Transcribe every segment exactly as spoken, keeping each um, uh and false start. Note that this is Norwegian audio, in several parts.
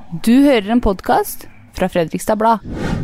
Du hører en podcast fra Fredrikstad Blad.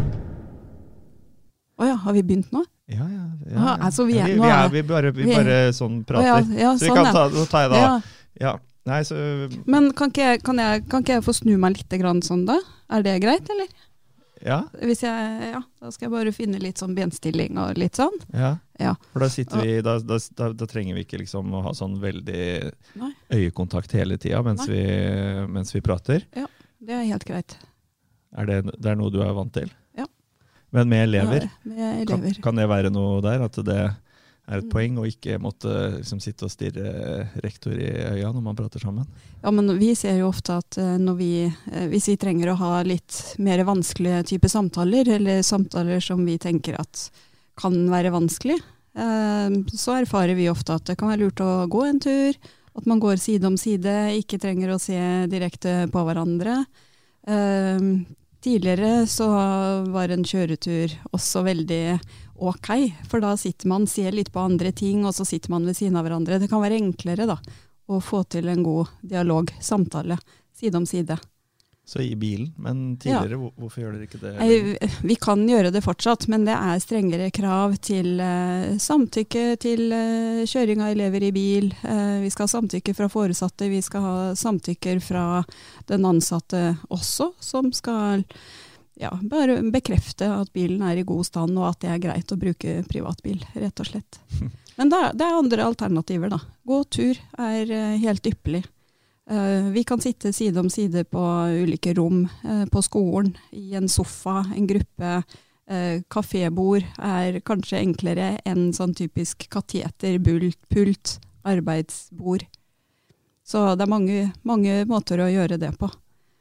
Åja, har vi begynt nå? Ja, ja. ja, Aha, ja. altså vi, ja vi, nå vi, er, er, vi, bare, vi vi, bare sånn prater. Åja, ja, så vi sånn, kan ta, så tar jeg da. Ja. Ja. Nei, så... Men kan ikke, jeg, kan, jeg, kan ikke jeg få snu meg litt grann sånn da? Er det greit, eller? Ja. Hvis jeg, ja, da skal jeg bare finne litt sånn benstilling og litt sånn. Ja. Ja. For da sitter vi, da, da, da, da trenger vi ikke liksom å ha sånn veldig Nei. øyekontakt hele tiden mens vi, mens vi prater. Ja, det er helt greit. Er det, det er noe du er vant til? Ja. Men med elever, Ja, med elever. Kan, kan det være noe der, at det er et Mm. poeng å ikke måtte liksom, sitte og stirre rektor i øya når man prater sammen? Ja, men vi ser jo ofte at uh, når vi, uh, hvis vi trenger å ha litt mer vanskelige type samtaler, eller samtaler som vi tenker at kan være vanskelig, uh, så erfarer vi ofte at det kan være lurt å gå en tur, at man går side om side, ikke trenger å se direkte på hverandre. Uh, tidligere så var en kjøretur også veldig ok, for da sitter man, ser litt på andre ting, og så sitter man ved siden av hverandre. Det kan være enklere da, å få til en god dialog, samtale, side om side. Så i bilen, men tidligere, ja. Hvorfor gjør dere ikke det? Nei, vi kan gjøre det fortsatt, men det er strengere krav til uh, samtykke til uh, kjøring av elever i bil. Uh, vi skal ha samtykke fra foresatte, vi skal ha samtykker fra den ansatte også, som skal ja, bare bekrefte at bilen er i god stand, og at det er greit å bruke privatbil, rett og slett. Men da, det er andre alternativer da. Gå tur er uh, helt ypperlig. Uh, vi kan sitte side om side på ulike rom uh, på skolen, i en sofa, en gruppe. Uh, kafébord er kanskje enklere enn sånn typisk kateter, bult, pult, arbeidsbord. Så det er mange, mange måter å gjøre det på.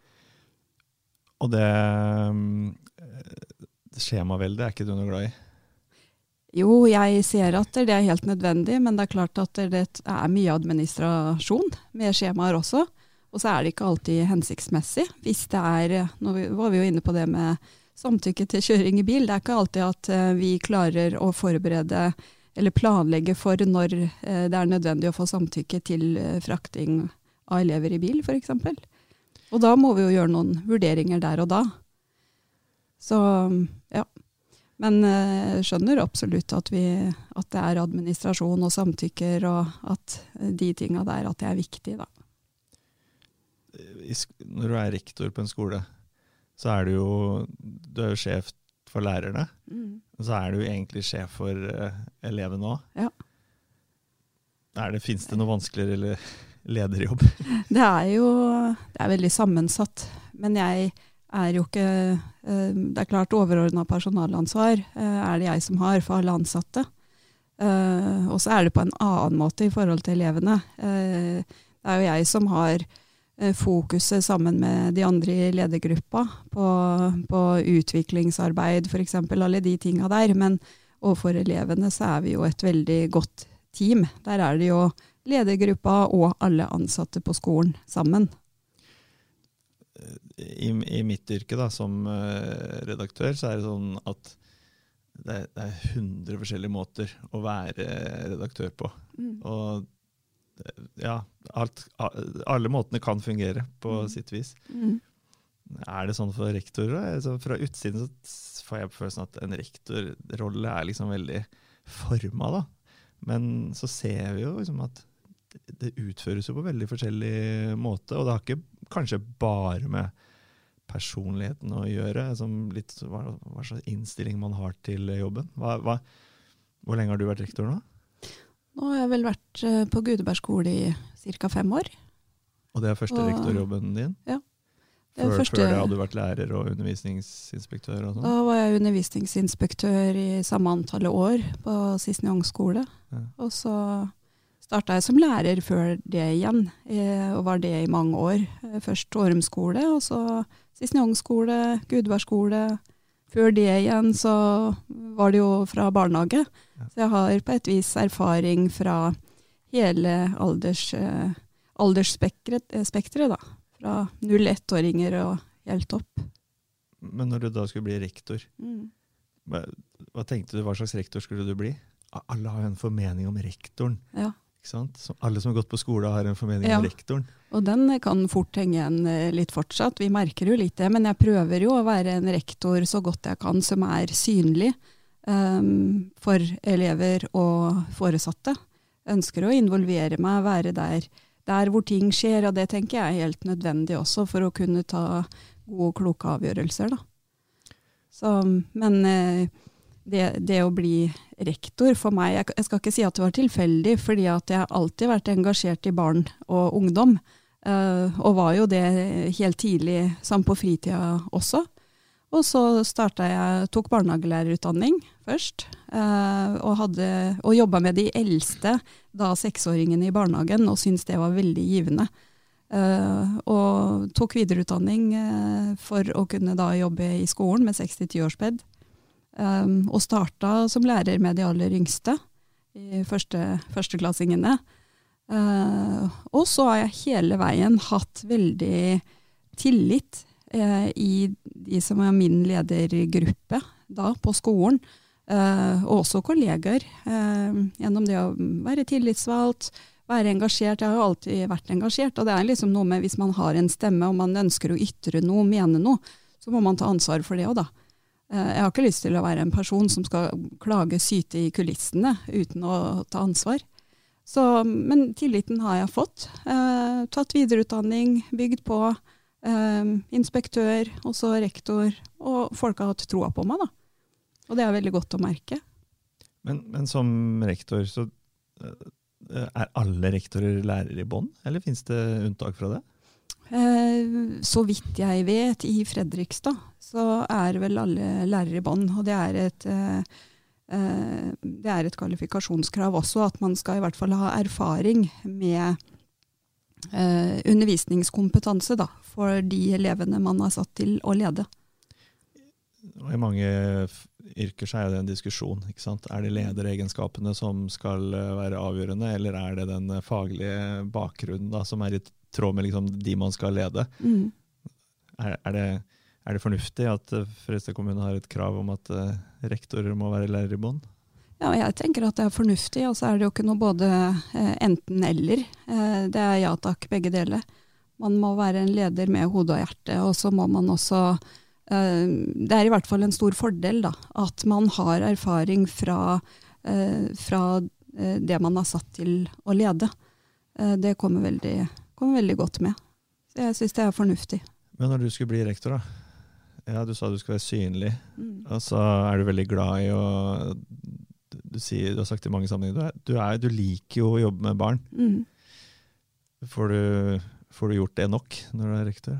Og det, det skjemaveldet er ikke du noe glad i? Jo, jeg ser at det er helt nødvendig, men det er klart at det er mye administrasjon med skjemaer også. Og så er det ikke alltid hensiktsmessig. Hvis det er, nå var vi jo inne på det med samtykke til kjøring i bil, det er ikke alltid at vi klarer å forberede eller planlegge for når det er nødvendig å få samtykke til frakting av elever i bil, for eksempel. Og da må vi jo gjøre noen vurderinger der og da. Så, ja. Men jeg uh, skjønner absolutt at, vi, at det er administrasjon og samtykker, og at de tingene der, at det er viktig da. Når du er rektor på en skole, så er du jo, du er jo sjef for lærerne, mm. så er du egentlig sjef for uh, elevene også. Ja. Er det, finnes det noe vanskeligere lederjobb? Det er jo det er veldig sammensatt, men jeg er jo ikke, det er klart overordnet personalansvar er det jeg som har for alle ansatte. Og så er det på en annen måte i forhold til elevene. Det er jo jeg som har fokuset sammen med de andre i ledergruppa på, på utviklingsarbeid, for eksempel, alle de tingene der. Men overfor elevene så er vi jo et veldig godt team. Der er det jo ledergruppa og alle ansatte på skolen sammen. I, i mitt yrke da, som uh, redaktør, så er det sånn at det, det er hundre forskjellige måter å være redaktør på. Mm. Og ja, alt, alle måtene kan fungere på mm. sitt vis. Mm. Er det sånn for rektorer? Altså, fra utsiden så får jeg følelsen at en rektorrolle er liksom veldig formet da. Men så ser vi jo liksom at det utføres jo på veldig forskjellig måte, og det har ikke kanskje bare med personligheten å gjøre, som litt, hva, hva slags innstilling man har til jobben. Hva, hva, hvor lenge har du vært rektor nå? Nå har jeg vel vært på Gudeberg skole i cirka fem år. Og det er første og, rektorjobben din? Ja. Det før, første, før det hadde du vært lærer og undervisningsinspektør? Og sånn? Da var jeg undervisningsinspektør i samme antallet år på Sissenyang skole, ja. Og så startet jeg som lærer før det igjen, og var det i mange år. Først Årum skole, og så Sissenyang skole, Gudeberg skole. Før det igjen så var det jo fra barnehage. Ja. Så jeg har på et vis erfaring fra hele alders, aldersspektret da. Fra null til ett-åringer og helt opp. Men når du da skulle bli rektor, mm. hva, hva tenkte du, hva slags rektor skulle du bli? Alle har jo en formening om rektoren. Ja. Ikke sant? Så alle som har gått på skole har en formening Ja. om rektoren. Og den kan fort henge igjen eh, litt fortsatt. Vi merker jo litt det, men jeg prøver jo å være en rektor så godt jeg kan, som er synlig um, for elever og foresatte. Ønsker å involvere meg, være der, der hvor ting skjer, og det tenker jeg er helt nødvendig også for å kunne ta gode og kloke avgjørelser. Da. Så, men eh, det, det å bli rektor for meg, jeg, jeg skal ikke si at det var tilfeldig, fordi at jeg har alltid vært engasjert i barn og ungdom. Uh, og var jo det helt tidlig, samt på fritida også. Og så startet jeg, tok barnehagelærerutdanning først, uh, og, hadde, og jobbet med de eldste, da seksåringene i barnehagen, og syntes det var veldig givende. Uh, og tok videreutdanning uh, for å kunne da jobbe i skolen med seks til ti års ped. Um, og startet som lærer med de aller yngste, i første, førsteklassingene. Uh, og så har jeg hele veien hatt veldig tillit uh, i de som er min ledergruppe da på skolen, uh, og også kolleger, uh, gjennom det å være tillitsvalgt, være engasjert. Jeg har jo alltid vært engasjert, og det er liksom noe med hvis man har en stemme og man ønsker å ytre noe, mene noe, så må man ta ansvar for det også da. Uh, jeg har ikke lyst til å være en person som skal klage, syte i kulissene uten å ta ansvar. Så, men tilliten har jeg fått. Eh, tatt videreutdanning, bygd på, eh, inspektør, også rektor, og folk har hatt troa på meg da. Og det er veldig godt å merke. Men, men som rektor, så uh, er alle rektorer lærere i bånn, eller finnes det unntak fra det? Eh, så vidt jeg vet, i Fredrikstad, så er vel alle lærere i bånn, og det er et... Eh, Det er et kvalifikasjonskrav også, at man skal i hvert fall ha erfaring med eh, undervisningskompetanse da, for de elevene man har satt til å lede. Og I mange yrker så er det en diskusjon, ikke sant? Er det lederegenskapene som skal være avgjørende, eller er det den faglige bakgrunnen da, som er i tråd med liksom, de man skal lede? Mm. Er, er det... Er det fornuftig at Fredrikstad kommune har et krav om at uh, rektorer må være lærer i bånn? Ja, jeg tenker at det er fornuftig, og så er det jo ikke noe både eh, enten eller. Eh, det er ja takk, begge deler. Man må være en leder med hode og hjerte, og så må man også, eh, det er i hvert fall en stor fordel da, at man har erfaring fra, eh, fra eh, det man har satt til å lede. Eh, det kommer veldig, kommer veldig godt med. Så jeg synes det er fornuftig. Men når du skulle bli rektor da, ja, du sa du skulle være synlig, mm. og så er du veldig glad i å, du, sier, du har sagt i mange sammenhenger, du, er, du, er, du liker jo å jobbe med barn. Mm. Får, du, får du gjort det nok når du er rektor?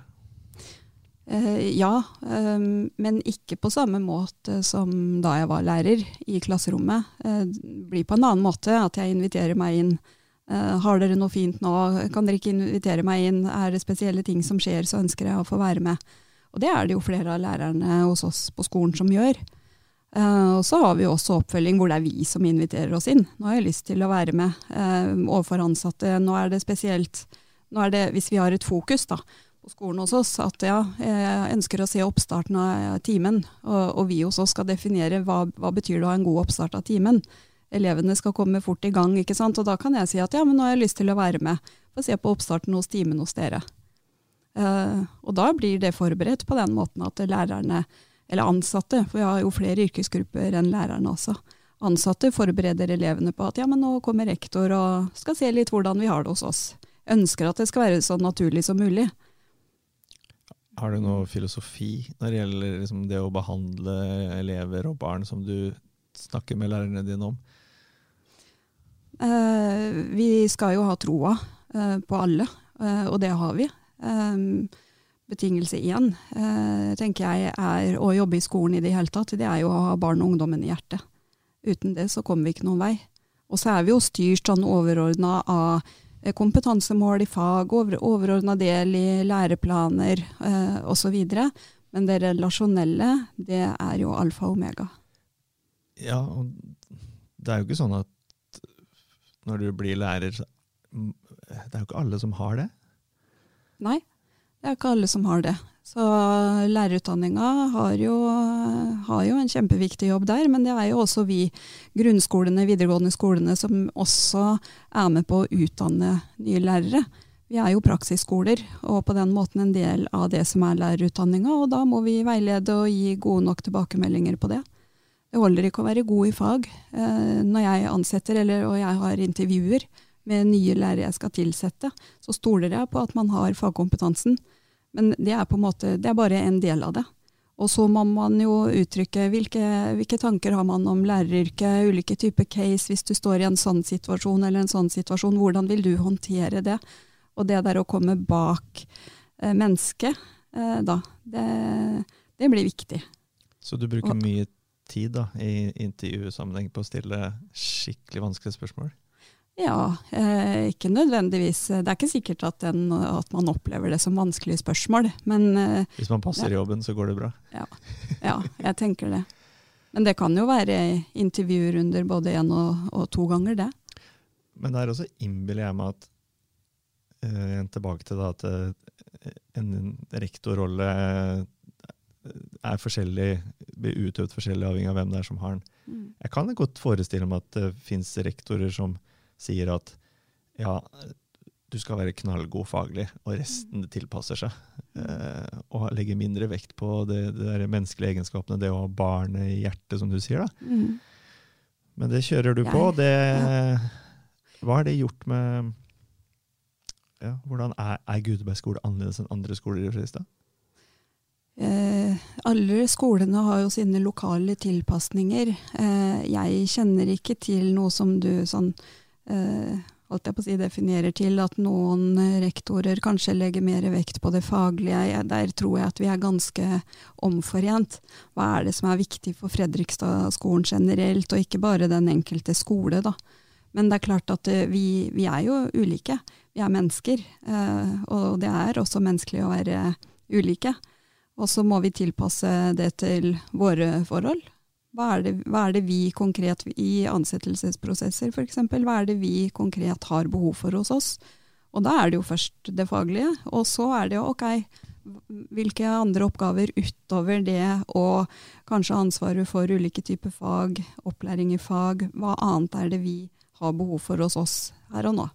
Eh, ja, um, men ikke på samme måte som da jeg var lærer i klasserommet. Eh, blir på en annen måte at jeg inviterer meg inn. Eh, har dere noe fint nå? Kan dere ikke invitere meg inn? Er det spesielle ting som skjer, så ønsker jeg å få være med. Og det er det jo flere av lærerne hos oss på skolen som gjør. Uh, og så har vi jo også oppfølging hvor det er vi som inviterer oss inn. Nå har jeg lyst til å være med uh, overfor ansatte. Nå er det spesielt, nå er det, hvis vi har et fokus da, på skolen hos oss, at ja, jeg ønsker å se oppstarten av timen, og, og vi hos oss skal definere hva, hva betyr det å ha en god oppstart av timen. Elevene skal komme fort i gang, ikke sant? Og da kan jeg si at ja, men nå har jeg lyst til å være med og se på oppstarten hos timen hos dere. Uh, og da blir det forberedt på den måten at lærerne, eller ansatte, for vi har jo flere yrkesgrupper enn lærerne også, ansatte forbereder elevene på at ja, men nå kommer rektor og skal se litt hvordan vi har det hos oss. Ønsker at det skal være så naturlig som mulig. Har du noe filosofi når det gjelder liksom, det å behandle elever og barn som du snakker med lærerne dine om? Uh, vi skal jo ha troa uh, på alle, uh, og det har vi. Um, betingelse igjen, uh, tenker jeg, er å jobbe i skolen i det hele tatt. Det er jo å ha barn og ungdommen i hjertet. Uten det så kommer vi ikke noen vei. Og så er vi jo styrt sånn overordnet av kompetansemål i fag, over, overordnet del i læreplaner uh, og så videre. Men det relasjonelle, det er jo alfa og omega. Ja, og det er jo ikke sånn at når du blir lærer, det er jo ikke alle som har det. Nei, det er ikke alle som har det. Så lærerutdanninga har jo, har jo en kjempeviktig jobb der, men det er jo også vi grunnskolene, videregående skolene, som også er med på å utdanne nye lærere. Vi er jo praksisskoler, og på den måten en del av det som er lærerutdanninga, og da må vi veilede og gi gode nok tilbakemeldinger på det. Det holder ikke å være god i fag. Eh, når jeg ansetter, eller, og jeg har intervjuer med nye lærere jeg skal tilsette, så stoler jeg på at man har fagkompetansen. Men det er på en måte, det er bare en del av det. Og så må man jo uttrykke hvilke, hvilke tanker har man om læreryrket, ulike typer case, hvis du står i en sånn situasjon eller en sånn situasjon, hvordan vil du håndtere det? Og det der å komme bak eh, mennesket, eh, da, det, det blir viktig. Så du bruker og, mye tid da, i intervjusammenheng på å stille skikkelig vanskelige spørsmål? Ja, eh, ikke nødvendigvis. Det er ikke sikkert at, den, at man opplever det som vanskelige spørsmål. Men, eh, Hvis man passer ja. i jobben, så går det bra? Ja. ja, jeg tenker det. Men det kan jo være intervjurunder både en og, og to ganger det. Men det er også innbiller jeg meg at Uh, tilbake til da, at uh, en rektorrolle er forskjellig, blir utøvd forskjellig avhengig av hvem det er som har den. Mm. Jeg kan godt forestille meg at det finnes rektorer som sier at ja, du skal være knallgod faglig, og resten det tilpasser seg. Uh, og legge mindre vekt på det, det der menneskelige egenskapene, det å ha barnet i hjertet, som du sier da. Mm. Men det kjører du på. Det, hva har det gjort med Ja, hvordan er, er Gudeberg skole annerledes enn andre skoler i Fredrikstad? Eh, alle skolene har jo sine lokale tilpasninger. Eh, jeg kjenner ikke til noe som du sånn, eh, holdt jeg på å si, definerer til, at noen rektorer kanskje legger mer vekt på det faglige. Der tror jeg at vi er ganske omforent. Hva er det som er viktig for Fredrikstad-skolen generelt, og ikke bare den enkelte skole, da. Men det er klart at vi, vi er jo ulike. Vi er mennesker, eh, og det er også menneskelig å være ulike. Og så må vi tilpasse det til våre forhold. Hva er det, hva er det vi konkret i ansettelsesprosesser, for eksempel, hva er det vi konkret har behov for hos oss? Og da er det jo først det faglige, og så er det jo, ok, hvilke andre oppgaver utover det, og kanskje ansvaret for ulike typer fag, opplæring i fag, hva annet er det vi har behov for hos oss her og nå?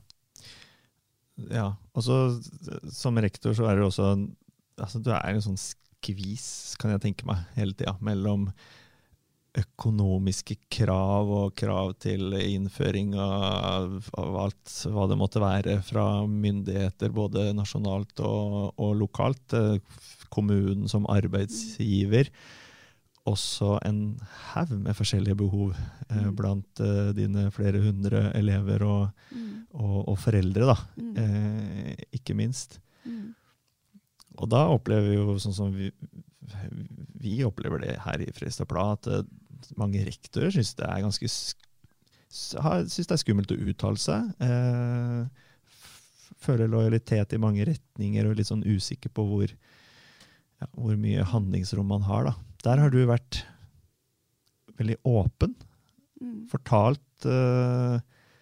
Ja, og så som rektor så er det også, altså du er en sånn skvis, kan jeg tenke meg, hele tiden, mellom økonomiske krav og krav til innføring av, av alt, hva det måtte være fra myndigheter, både nasjonalt og, og lokalt, kommunen som arbeidsgiver, også en haug med forskjellige behov eh, blant eh, dine flere hundre elever og, mm. og, og foreldre, da, mm. eh, ikke minst. Mm. Og da opplever vi jo, sånn som vi, vi opplever det her i Fredrikstad Blad, at eh, mange rektorer synes det er ganske synes det er skummelt å uttale seg, eh, føler lojalitet i mange retninger og litt sånn usikker på hvor, ja, hvor mye handlingsrom man har, da. Der har du vært veldig åpen, mm. fortalt uh,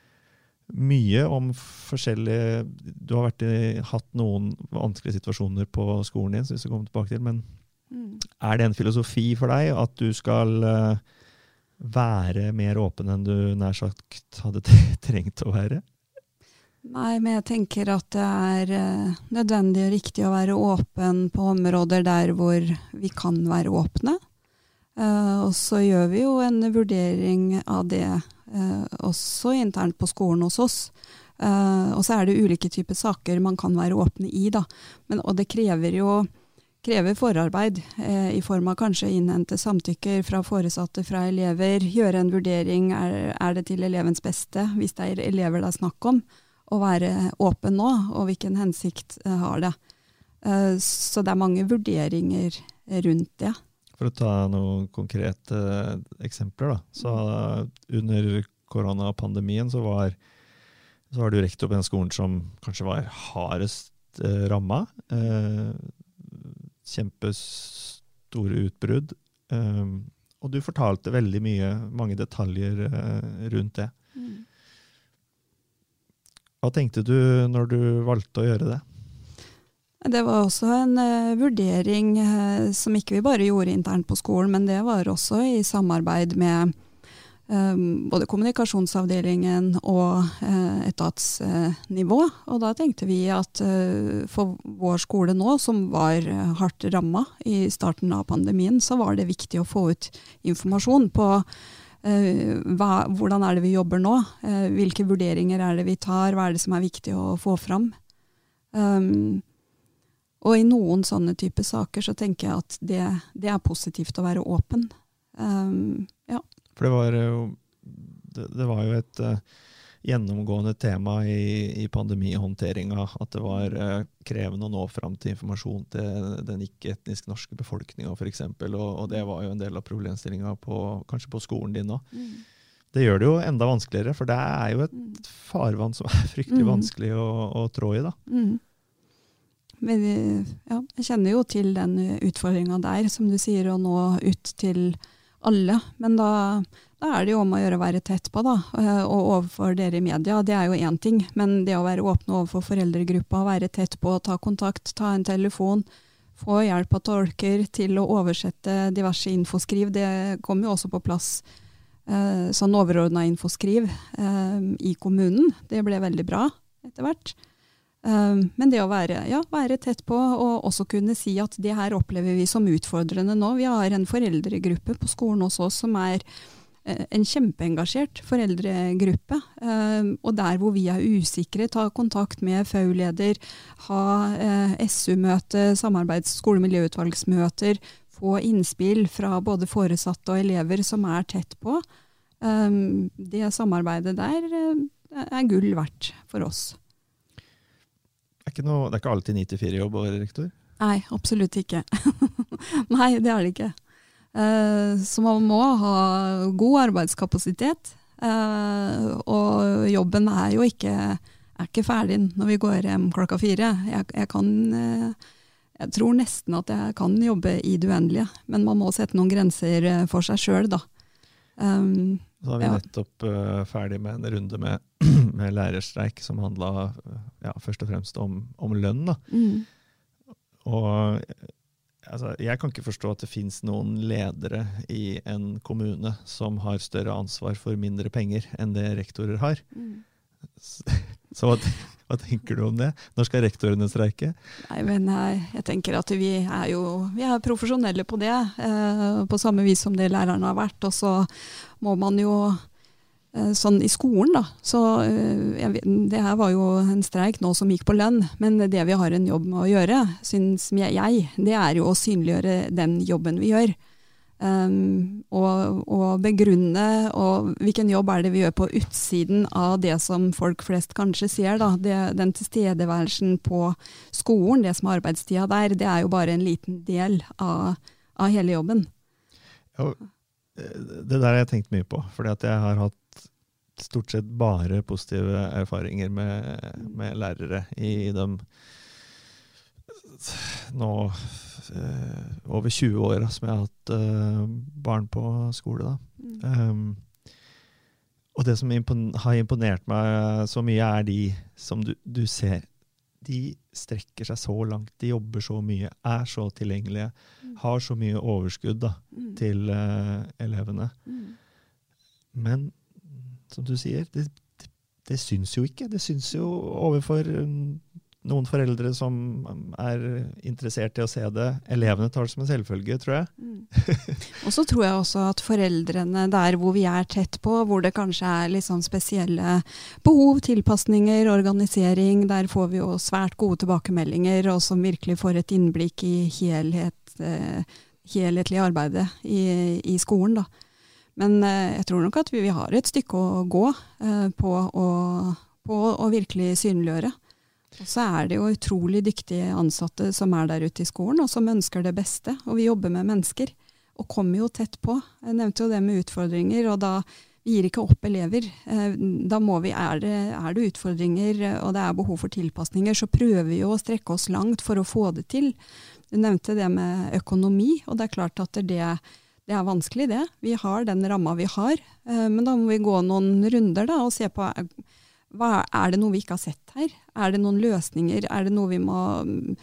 mye om forskjellige, du har vært i, hatt noen vanskelige situasjoner på skolen din, så vi skal komme tilbake til, men mm. er det en filosofi for deg at du skal uh, være mer åpen enn du nær sagt hadde trengt å være? Nei, men jeg tenker at det er uh, nødvendig og riktig å være åpen på områder der hvor vi kan være åpne. Uh, og så gjør vi jo en vurdering av det uh, også internt på skolen hos oss. Uh, og så er det ulike typer saker man kan være åpne i, da. Men, og det krever jo krever forarbeid uh, i form av kanskje innhente samtykker fra foresatte, fra elever, gjøre en vurdering, er, er det til elevens beste, hvis det er elever det er snakk om, å være åpen nå, og hvilken hensikt uh, har det. Uh, så det er mange vurderinger rundt det. For å ta noen konkrete uh, eksempler, da. Så uh, under koronapandemien så var, så var du rektor på den skolen som kanskje var hardest uh, rammet. Uh, kjempestore utbrudd. Uh, og du fortalte veldig mye, mange detaljer uh, rundt det. Mm. Hva tenkte du når du valgte å gjøre det? Det var også en uh, vurdering uh, som ikke vi bare gjorde internt på skolen, men det var også i samarbeid med um, både kommunikasjonsavdelingen og uh, etatsnivå. Uh, og da tenkte vi at uh, for vår skole nå, som var uh, hardt rammet i starten av pandemien, så var det viktig å få ut informasjon på uh, hva, hvordan er det vi jobber nå, uh, hvilke vurderinger er det vi tar, hva er det som er viktig å få fram. Um, Og i noen sånne type saker så tenker jeg at det, det er positivt å være åpen. Um, ja. For det var jo, det, det var jo et uh, gjennomgående tema i, i pandemihåndteringa, at det var uh, krevende å nå fram til informasjon til den ikke-etnisk norske befolkninga for eksempel, og, og det var jo en del av problemstillinga på, kanskje på skolen din nå. Mm. Det gjør det jo enda vanskeligere, for det er jo et farvann som er fryktelig mm. vanskelig å, å trå i da. Mm. Men ja, jeg kjenner jo til den utfordringen der, som du sier, å nå ut til alle. Men da, da er det jo om å gjøre å være tett på da, og overfor dere i media, det er jo en ting. Men det å være åpne overfor foreldregruppa, være tett på, ta kontakt, ta en telefon, få hjelp av tolker til å oversette diverse infoskriv, det kom jo også på plass. Eh, sånn overordnet infoskriv eh, i kommunen, det ble veldig bra etter hvert. Men det å være, ja, være tett på og også kunne si at det her opplever vi som utfordrende nå. Vi har en foreldregruppe på skolen hos oss som er en kjempeengasjert foreldregruppe. Og der hvor vi er usikre, ta kontakt med F A U-leder, ha S U-møte, samarbeids- skolemiljøutvalgsmøter, få innspill fra både foresatte og elever som er tett på. Det samarbeidet der er gull verdt for oss. Det er ikke, noe, det er ikke alltid ni til fire jobb å være rektor? Nei, absolutt ikke. Nei, det er det ikke. Uh, så man må ha god arbeidskapasitet, uh, og jobben er jo ikke, er ikke ferdig når vi går hjem klokka fire. Jeg, jeg, kan, uh, jeg tror nesten at jeg kan jobbe i det uendelige, men man må sette noen grenser for seg selv da. Um, Så har vi nettopp uh, ferdig med en runde med, med lærerstreik som handlet ja, først og fremst om, om lønn. Da. Mm. Og altså, jeg kan ikke forstå at det finnes noen ledere i en kommune som har større ansvar for mindre penger enn det rektorer har. Mm. Så, så hva, hva tenker du om det? Når skal rektorene streike? Nei, men jeg, jeg tenker at vi er jo vi er profesjonelle på det, eh, på samme vis som det lærerne har vært, og så må man jo eh, sånn i skolen da, så eh, jeg vet, det her var jo en streik nå som gikk på lønn, men det vi har en jobb med å gjøre, synes jeg, det er jo å synliggjøre den jobben vi gjør. Um, og, og begrunne og hvilken jobb er det vi gjør på utsiden av det som folk flest kanskje ser da. Det, den tilstedeværelsen på skolen, det som er arbeidstida der, det er jo bare en liten del av, av hele jobben. Ja, det der har jeg tenkt mye på, fordi at jeg har hatt stort sett bare positive erfaringer med, med lærere i dem nå uh, over tjue år som jeg har hatt uh, barn på skole. Da. Mm. Um, og det som impon- har imponert meg så mye er de som du, du ser, de strekker seg så langt, de jobber så mye, er så tilgjengelige, mm. har så mye overskudd da, mm. til uh, elevene. Mm. Men som du sier, det, det, det syns jo ikke. Det syns jo overfor um, noen foreldre som er interessert i å se det. Elevene tar det som en selvfølge, tror jeg. Mm. Og så tror jeg også at foreldrene der hvor vi er tett på, hvor det kanskje er litt sånn spesielle behov, tilpasninger, organisering, der får vi jo svært gode tilbakemeldinger, og som virkelig får et innblikk i helhet, eh, helhetlig arbeidet i, i skolen da. Men eh, jeg tror nok at vi, vi har et stykke å gå eh, på, å, på å virkelig synliggjøre. Og så er det jo utrolig dyktige ansatte som er der ute i skolen, og som ønsker det beste. Og vi jobber med mennesker, og kommer jo tett på. Jeg nevnte jo det med utfordringer, og da vi gir ikke opp elever. Da må vi, er det, er det utfordringer, og det er behov for tilpasninger, så prøver vi jo å strekke oss langt for å få det til. Du nevnte det med økonomi, og det er klart at det, det er vanskelig det. Vi har den ramma vi har, men da må vi gå noen runder da, og se på hva, er det noe vi ikke har sett her? Er det noen løsninger? Er det noe vi må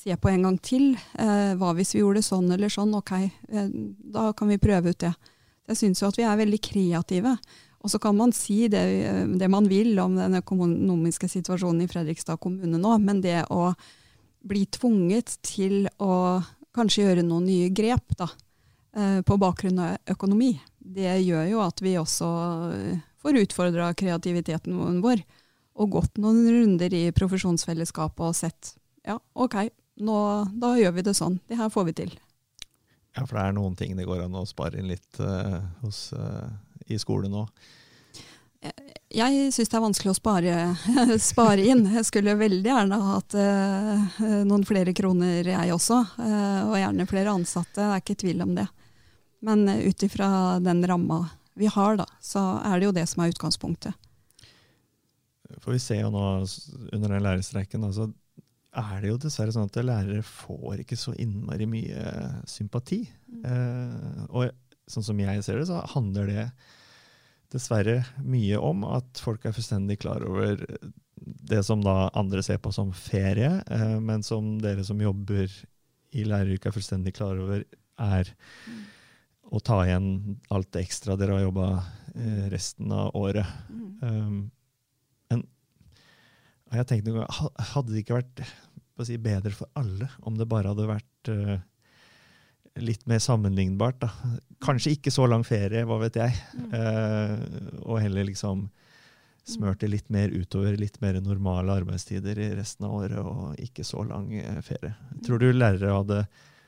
se på en gang til. Eh, hva hvis vi gjorde sånn eller sånn? Ok, eh, da kan vi prøve ut det. Jeg synes jo at vi er veldig kreative. Og så kan man si det, det man vil om den økonomiske situasjonen i Fredrikstad kommune nå, men det å bli tvunget til å kanskje gjøre noen nye grep da, eh, på bakgrunn av økonomi, det gjør jo at vi også får utfordret kreativiteten vår og gått noen runder i profesjonsfellesskapet og sett, ja, ok, nå, da gjør vi det sånn, det her får vi til. Ja, for det er noen ting det går an å spare inn litt uh, hos, uh, i skolen nå. Jeg synes det er vanskelig å spare, spare inn. Jeg skulle veldig gjerne hatt uh, noen flere kroner jeg også, uh, og gjerne flere ansatte, det er ikke tvil om det. Men uh, ut ifra den ramma vi har da, så er det jo det som er utgangspunktet. For vi ser jo nå under den lærerstreiken, da, så er det jo dessverre sånn at lærere får ikke så innmari mye sympati. Mm. Eh, og sånn som jeg ser det, så handler det dessverre mye om at folk er fullstendig klar over det som da andre ser på som ferie, eh, men som dere som jobber i læreryrket er fullstendig klar over er mm. å ta igjen alt det ekstra dere har jobbet eh, resten av året. Mm. Um, Og jeg tenkte, hadde det ikke vært å si, bedre for alle om det bare hadde vært uh, litt mer sammenlignbart? Da. Kanskje ikke så lang ferie, hva vet jeg, mm. uh, og heller liksom smørte litt mer utover, litt mer normale arbeidstider i resten av året, og ikke så lang uh, ferie. Tror du lærere hadde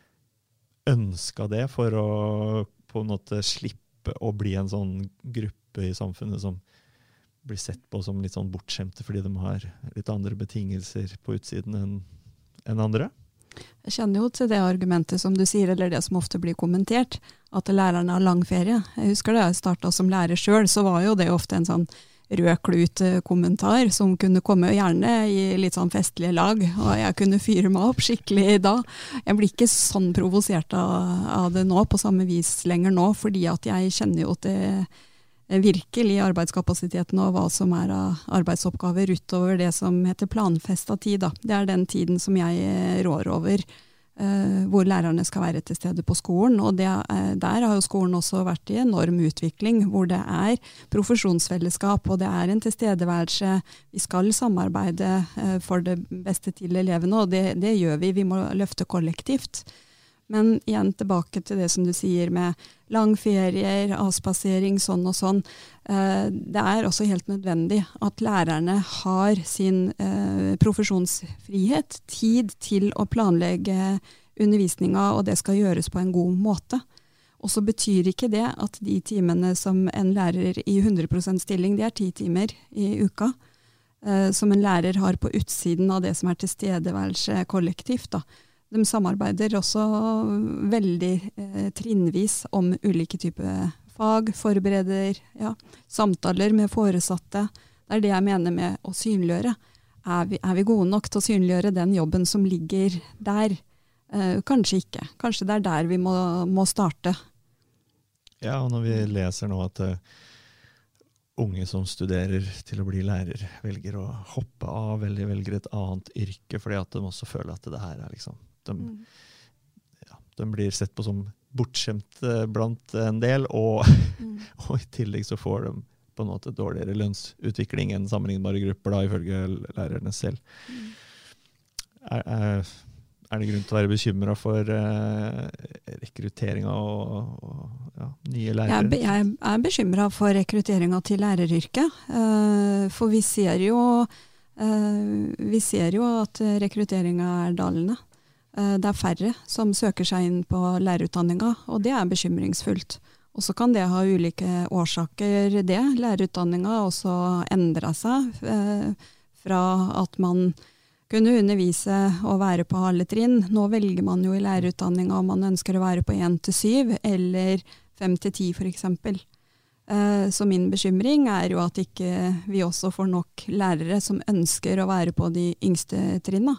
ønsket det for å på en måte slippe å bli en sånn gruppe i samfunnet som blir sett på som litt sånn bortskjemte fordi de har litt andre betingelser på utsiden enn enn andre? Jeg kjenner jo til det argumentet som du sier, eller det som ofte blir kommentert, at lærerne har lang ferie. Jeg husker da jeg startet som lærer selv, så var jo det ofte en sånn rød klut-kommentar som kunne komme gjerne i litt sånn festlige lag, og jeg kunne fyre meg opp skikkelig da. Jeg blir ikke sånn provosert av, av det nå, på samme vis lenger nå, fordi at jeg kjenner jo at det virkelig arbeidskapasiteten og hva som er av arbeidsoppgaver utover det som heter planfestet tid. Da. Det er den tiden som jeg rår over, eh, hvor lærerne skal være til stede på skolen. Og det, eh, der har jo skolen også vært i enorm utvikling, hvor det er profesjonsfellesskap, og det er en tilstedeværelse. Vi skal samarbeide eh, for det beste til elevene, og det, det gjør vi. Vi må løfte kollektivt. Men igjen tilbake til det som du sier med langferier, avspasering, sånn og sånn. Det er også helt nødvendig at lærerne har sin profesjonsfrihet, tid til å planlegge undervisninga, og det skal gjøres på en god måte. Og så betyr ikke det at de timene som en lærer i hundre prosent stilling, det er ti timer i uka, som en lærer har på utsiden av det som er tilstedeværelse kollektivt, da. De samarbeider også veldig eh, trinnvis om ulike typer fag, forbereder, ja, samtaler med foresatte. Det er det jeg mener med å synliggjøre. Er vi, er vi gode nok til å synliggjøre den jobben som ligger der? Eh, kanskje ikke. Kanskje det er der vi må, må starte. Ja, og når vi leser nå at uh, unge som studerer til å bli lærer velger å hoppe av eller velger et annet yrke, fordi at de også føler at det her er liksom De, ja, de blir sett på som bortskjemt blant en del, og, mm. og i tillegg så får de på en måte dårligere lønnsutvikling enn sammenlignbare grupper, da, ifølge lærerne selv. Mm. Er, er, er det grunn til å være bekymret for uh, rekrutteringen og, og ja, nye lærere? Jeg, jeg er bekymret for rekrutteringen til læreryrket, uh, for vi ser jo, uh, vi ser jo at rekrutteringen er dalende. Det er færre som søker seg inn på lærerutdanninga, og det er bekymringsfullt. Og så kan det ha ulike årsaker, det. Lærerutdanninga har også endret seg eh, fra at man kunne undervise og være på alle trinn. Nå velger man jo i lærerutdanninga om man ønsker å være på én til syv, eller fem til ti for eksempel. Eh, så min bekymring er jo at ikke vi også får nok lærere som ønsker å være på de yngste trinna.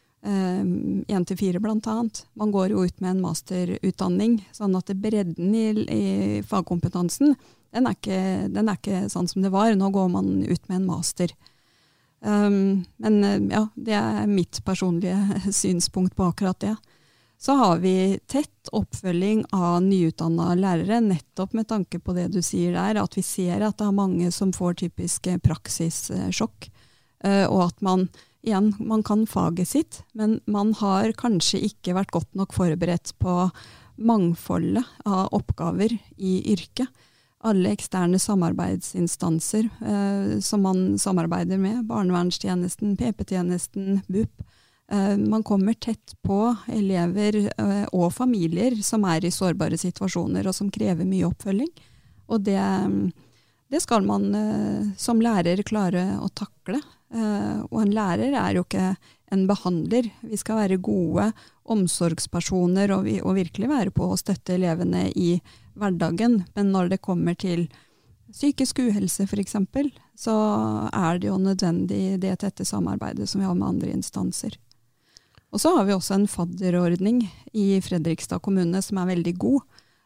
én til fire blant annet. Man går jo ut med en masterutdanning, sånn at bredden i, i fagkompetansen, den er, ikke, den er ikke sånn som det var. Nå går man ut med en master. Um, men ja, det er mitt personlige synspunkt på akkurat det. Så har vi tett oppfølging av nyutdannede lærere, nettopp med tanke på det du sier der, at vi ser at det er mange som får typiske praksissjokk, og at man, igjen, man kan faget sitt, men man har kanskje ikke vært godt nok forberedt på mangfoldet av oppgaver i yrket. Alle eksterne samarbeidsinstanser eh, som man samarbeider med, barnevernstjenesten, P P-tjenesten, B U P. Eh, man kommer tett på elever eh, og familier som er i sårbare situasjoner og som krever mye oppfølging. Og det, det skal man eh, som lærer klare å takle. Eh, og en lærer er jo ikke en behandler. Vi skal være gode omsorgspersoner og, vi, og virkelig være på å støtte elevene i hverdagen. Men når det kommer til psykisk uhelse for eksempel, så er det jo nødvendig det tette samarbeidet som vi har med andre instanser. Og så har vi også en fadderordning i Fredrikstad kommune som er veldig god.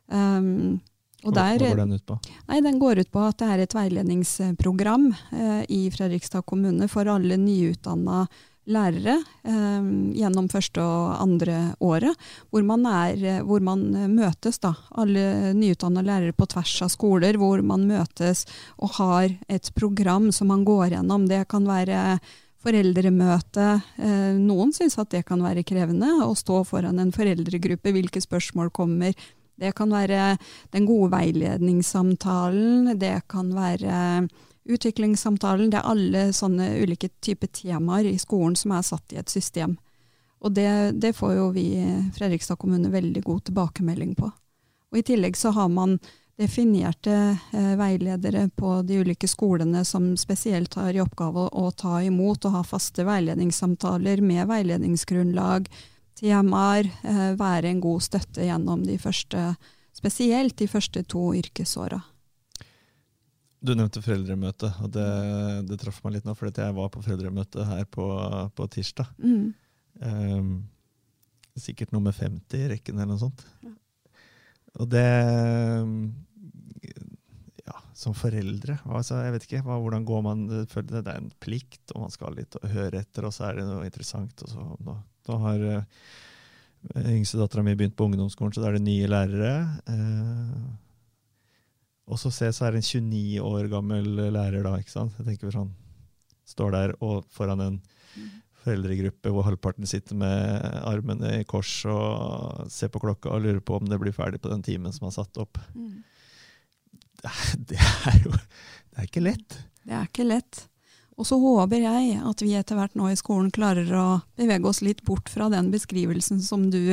Um, og Hva der, går den ut på? Nei, den går ut på at det er et veiledningsprogram uh, i Fredrikstad kommune for alle nyutdannede lærere eh, gjennom første og andre året, hvor man, er, hvor man møtes, da, alle nyutdannede lærere på tvers av skoler, hvor man møtes og har et program som man går gjennom. Det kan være foreldremøte. Eh, noen synes at det kan være krevende å stå foran en foreldregruppe, hvilke spørsmål kommer. Det kan være den gode veiledningssamtalen, det kan være utviklingssamtalen, det er alle sånne ulike typer temaer i skolen som er satt i et system. Og det, det får jo vi i Fredrikstad kommune veldig god tilbakemelding på. Og i tillegg så har man definerte eh, veiledere på de ulike skolene som spesielt har i oppgave å, å ta imot og ha faste veiledningssamtaler med veiledningsgrunnlag, temaer, eh, være en god støtte gjennom de første, spesielt de første to yrkesåra. Du nevnte foreldremøte, og det, det traff meg litt nå, fordi jeg var på foreldremøte her på, på tirsdag. Mm. Um, sikkert nummer femti i rekken eller noe sånt. Ja. Og det, ja, som foreldre, altså, jeg vet ikke, hva, hvordan går man, det er en plikt, og man skal litt høre etter, og så er det noe interessant. Og så, nå, nå har uh, yngste datteren min begynt på ungdomsskolen, så da er det nye lærere. Uh, Og så ser jeg så er det en tjueni år gammel lærer da, ikke sant? Jeg tenker sånn, står der og foran en foreldregruppe hvor halvparten sitter med armene i kors og ser på klokka og lurer på om det blir ferdig på den timen som er satt opp. Mm. Det, det er jo det er ikke lett. Det er ikke lett. Og så håper jeg at vi etter hvert nå i skolen klarer å bevege oss litt bort fra den beskrivelsen som du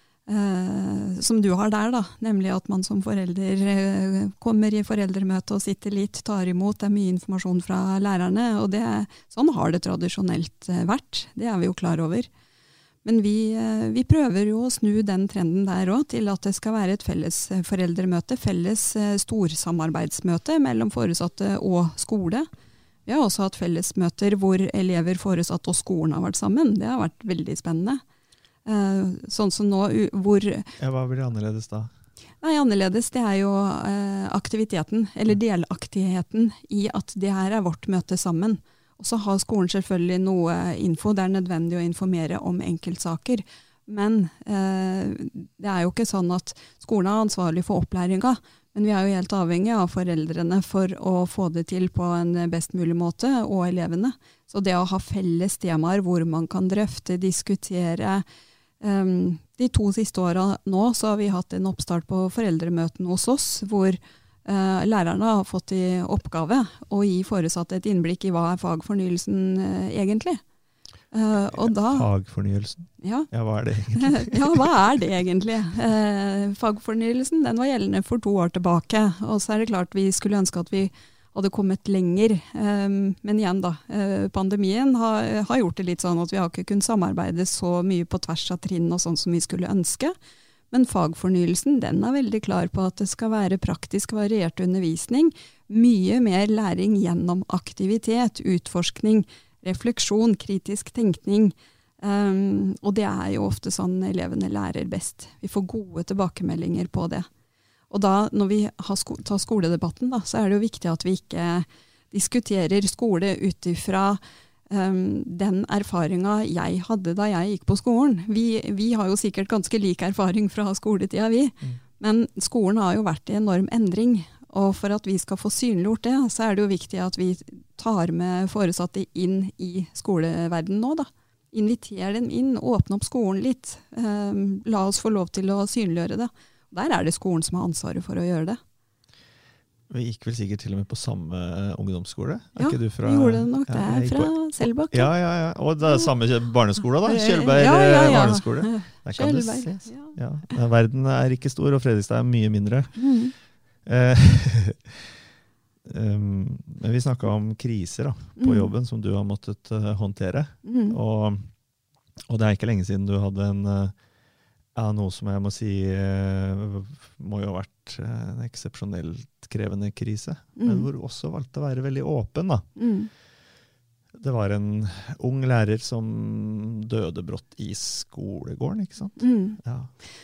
Uh, som du har der, da, nemlig at man som forelder uh, kommer i foreldremøte og sitter litt, tar imot, det er mye informasjon fra lærerne, og det, sånn har det tradisjonelt uh, vært, det er vi jo klar over. Men vi, uh, vi prøver jo å snu den trenden der også, til at det skal være et felles uh, foreldremøte, felles uh, storsamarbeidsmøte mellom foresatte og skole. Vi har også hatt fellesmøter hvor elever, foresatte og skolen har vært sammen, det har vært veldig spennende. Uh, sånn som nå, hvor... Ja, hva blir det annerledes da? Nei, annerledes, det er jo uh, aktiviteten, eller delaktigheten i at det her er vårt møte sammen. Og så har skolen selvfølgelig noe info, det er nødvendig å informere om enkeltsaker. Men uh, det er jo ikke sånn at skolen er ansvarlig for opplæringa, men vi er jo helt avhengig av foreldrene for å få det til på en best mulig måte, og elevene. Så det å ha felles temaer hvor man kan drøfte, diskutere. Um, de to siste årene nå så har vi hatt en oppstart på foreldremøten hos oss, hvor uh, lærerne har fått i oppgave å gi foresatte et innblikk i hva er fagfornyelsen uh, egentlig. Uh, og da, fagfornyelsen? Ja. Ja, hva er det egentlig? Ja, hva er det egentlig? Uh, fagfornyelsen, den var gjeldende for to år tilbake, og så er det klart vi skulle ønske at vi hadde kommet lenger. Um, men igjen da, uh, pandemien har, har gjort det litt sånn at vi har ikke kunnet samarbeide så mye på tvers av trinn og sånn som vi skulle ønske. Men fagfornyelsen, den er veldig klar på at det skal være praktisk variert undervisning, mye mer læring gjennom aktivitet, utforskning, refleksjon, kritisk tenkning. Um, og det er jo ofte sånn elevene lærer best. Vi får gode tilbakemeldinger på det. Og da, når vi har sko- tar skoledebatten, da, så er det jo viktig at vi ikke diskuterer skole ut ifra um, den erfaringen jeg hadde da jeg gikk på skolen. Vi, vi har jo sikkert ganske lik erfaring fra skoletida, vi. Mm. Men skolen har jo vært i enorm endring. Og for at vi skal få synliggjort det, så er det jo viktig at vi tar med foresatte inn i skoleverdenen nå, da. Inviter dem inn, åpne opp skolen litt. Um, la oss få lov til å synliggjøre det. Der er det skolen som har ansvaret for å gjøre det. Vi gikk vel sikkert til og med på samme ungdomsskole? Er ja, ikke du fra, vi gjorde det nok. Det ja, er fra Selbakk. Ja, ja, ja. Og det er samme barneskole da? Kjølberg ja, ja, ja. barneskole. Der kan du se. Ja. Ja. Verden er ikke stor, og Fredrikstad er mye mindre. Mm. Eh, um, men vi snakket om kriser da, på jobben som du har måttet uh, håndtere. Mm. Og, og det er ikke lenge siden du hadde en... Uh, Ja, noe som jeg må si eh, må jo ha vært en eksepsjonelt krevende krise, mm. men hvor du også valgte å være veldig åpen. Da. Mm. Det var en ung lærer som døde brått i skolegården, ikke sant? Mm. Ja.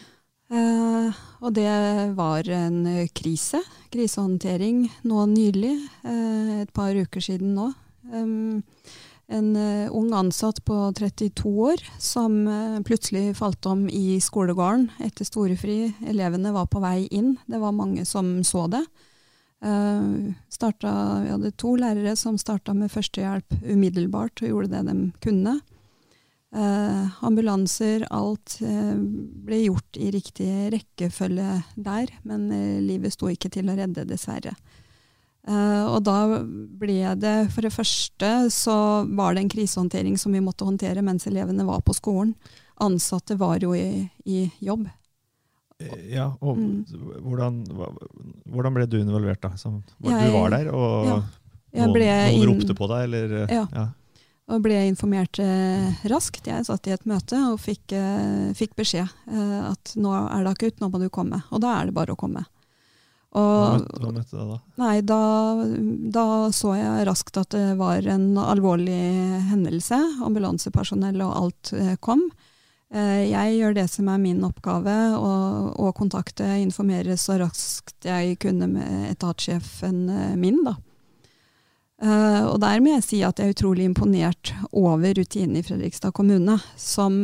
Eh, og det var en krise, krisehåndtering nå nylig, eh, et par uker siden nå. Um, En uh, ung ansatt på trettito år som uh, plutselig falt om i skolegården etter storefri. Elevene var på vei inn. Det var mange som så det. Uh, startet, vi hadde to lærere som startet med førstehjelp umiddelbart og gjorde det de kunne. Uh, ambulanser, alt uh, ble gjort i riktig rekkefølge der, men uh, livet sto ikke til å redde, dessverre. Uh, og da ble det, for det første så var det en krisehåndtering som vi måtte håndtere mens elevene var på skolen. Ansatte var jo i, i jobb. Ja, og mm. hvordan, hvordan ble du involvert da? Som, var, jeg, du var der, og ja, noen, noen inn, ropte på deg? Eller, ja, ja. Og ble informert eh, raskt. Jeg satt i et møte og fikk, eh, fikk beskjed eh, at nå er det akutt, nå må du komme. Og da er det bare å komme. Og, hva møtte du da? Nei, da, da så jeg raskt at det var en alvorlig hendelse. Ambulansepersonell og alt kom. Jeg gjør det som er min oppgave, å kontakte, informere så raskt jeg kunne med etatssjefen min. Da. Og der må jeg si at jeg er utrolig imponert over rutinen i Fredrikstad kommune, som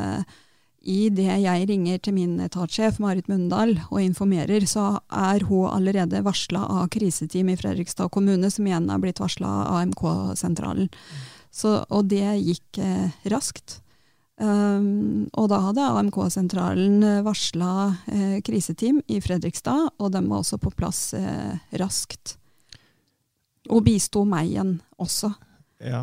i det jeg ringer til min etatssjef, Marit Mundal, og informerer, så er hun allerede varslet av kriseteam i Fredrikstad kommune, som igjen er blitt varslet av A M K-sentralen. Så, og det gikk eh, raskt. Um, og da hadde A M K-sentralen varslet eh, kriseteam i Fredrikstad, og de var også på plass eh, raskt. Og bisto meg igjen også. Ja.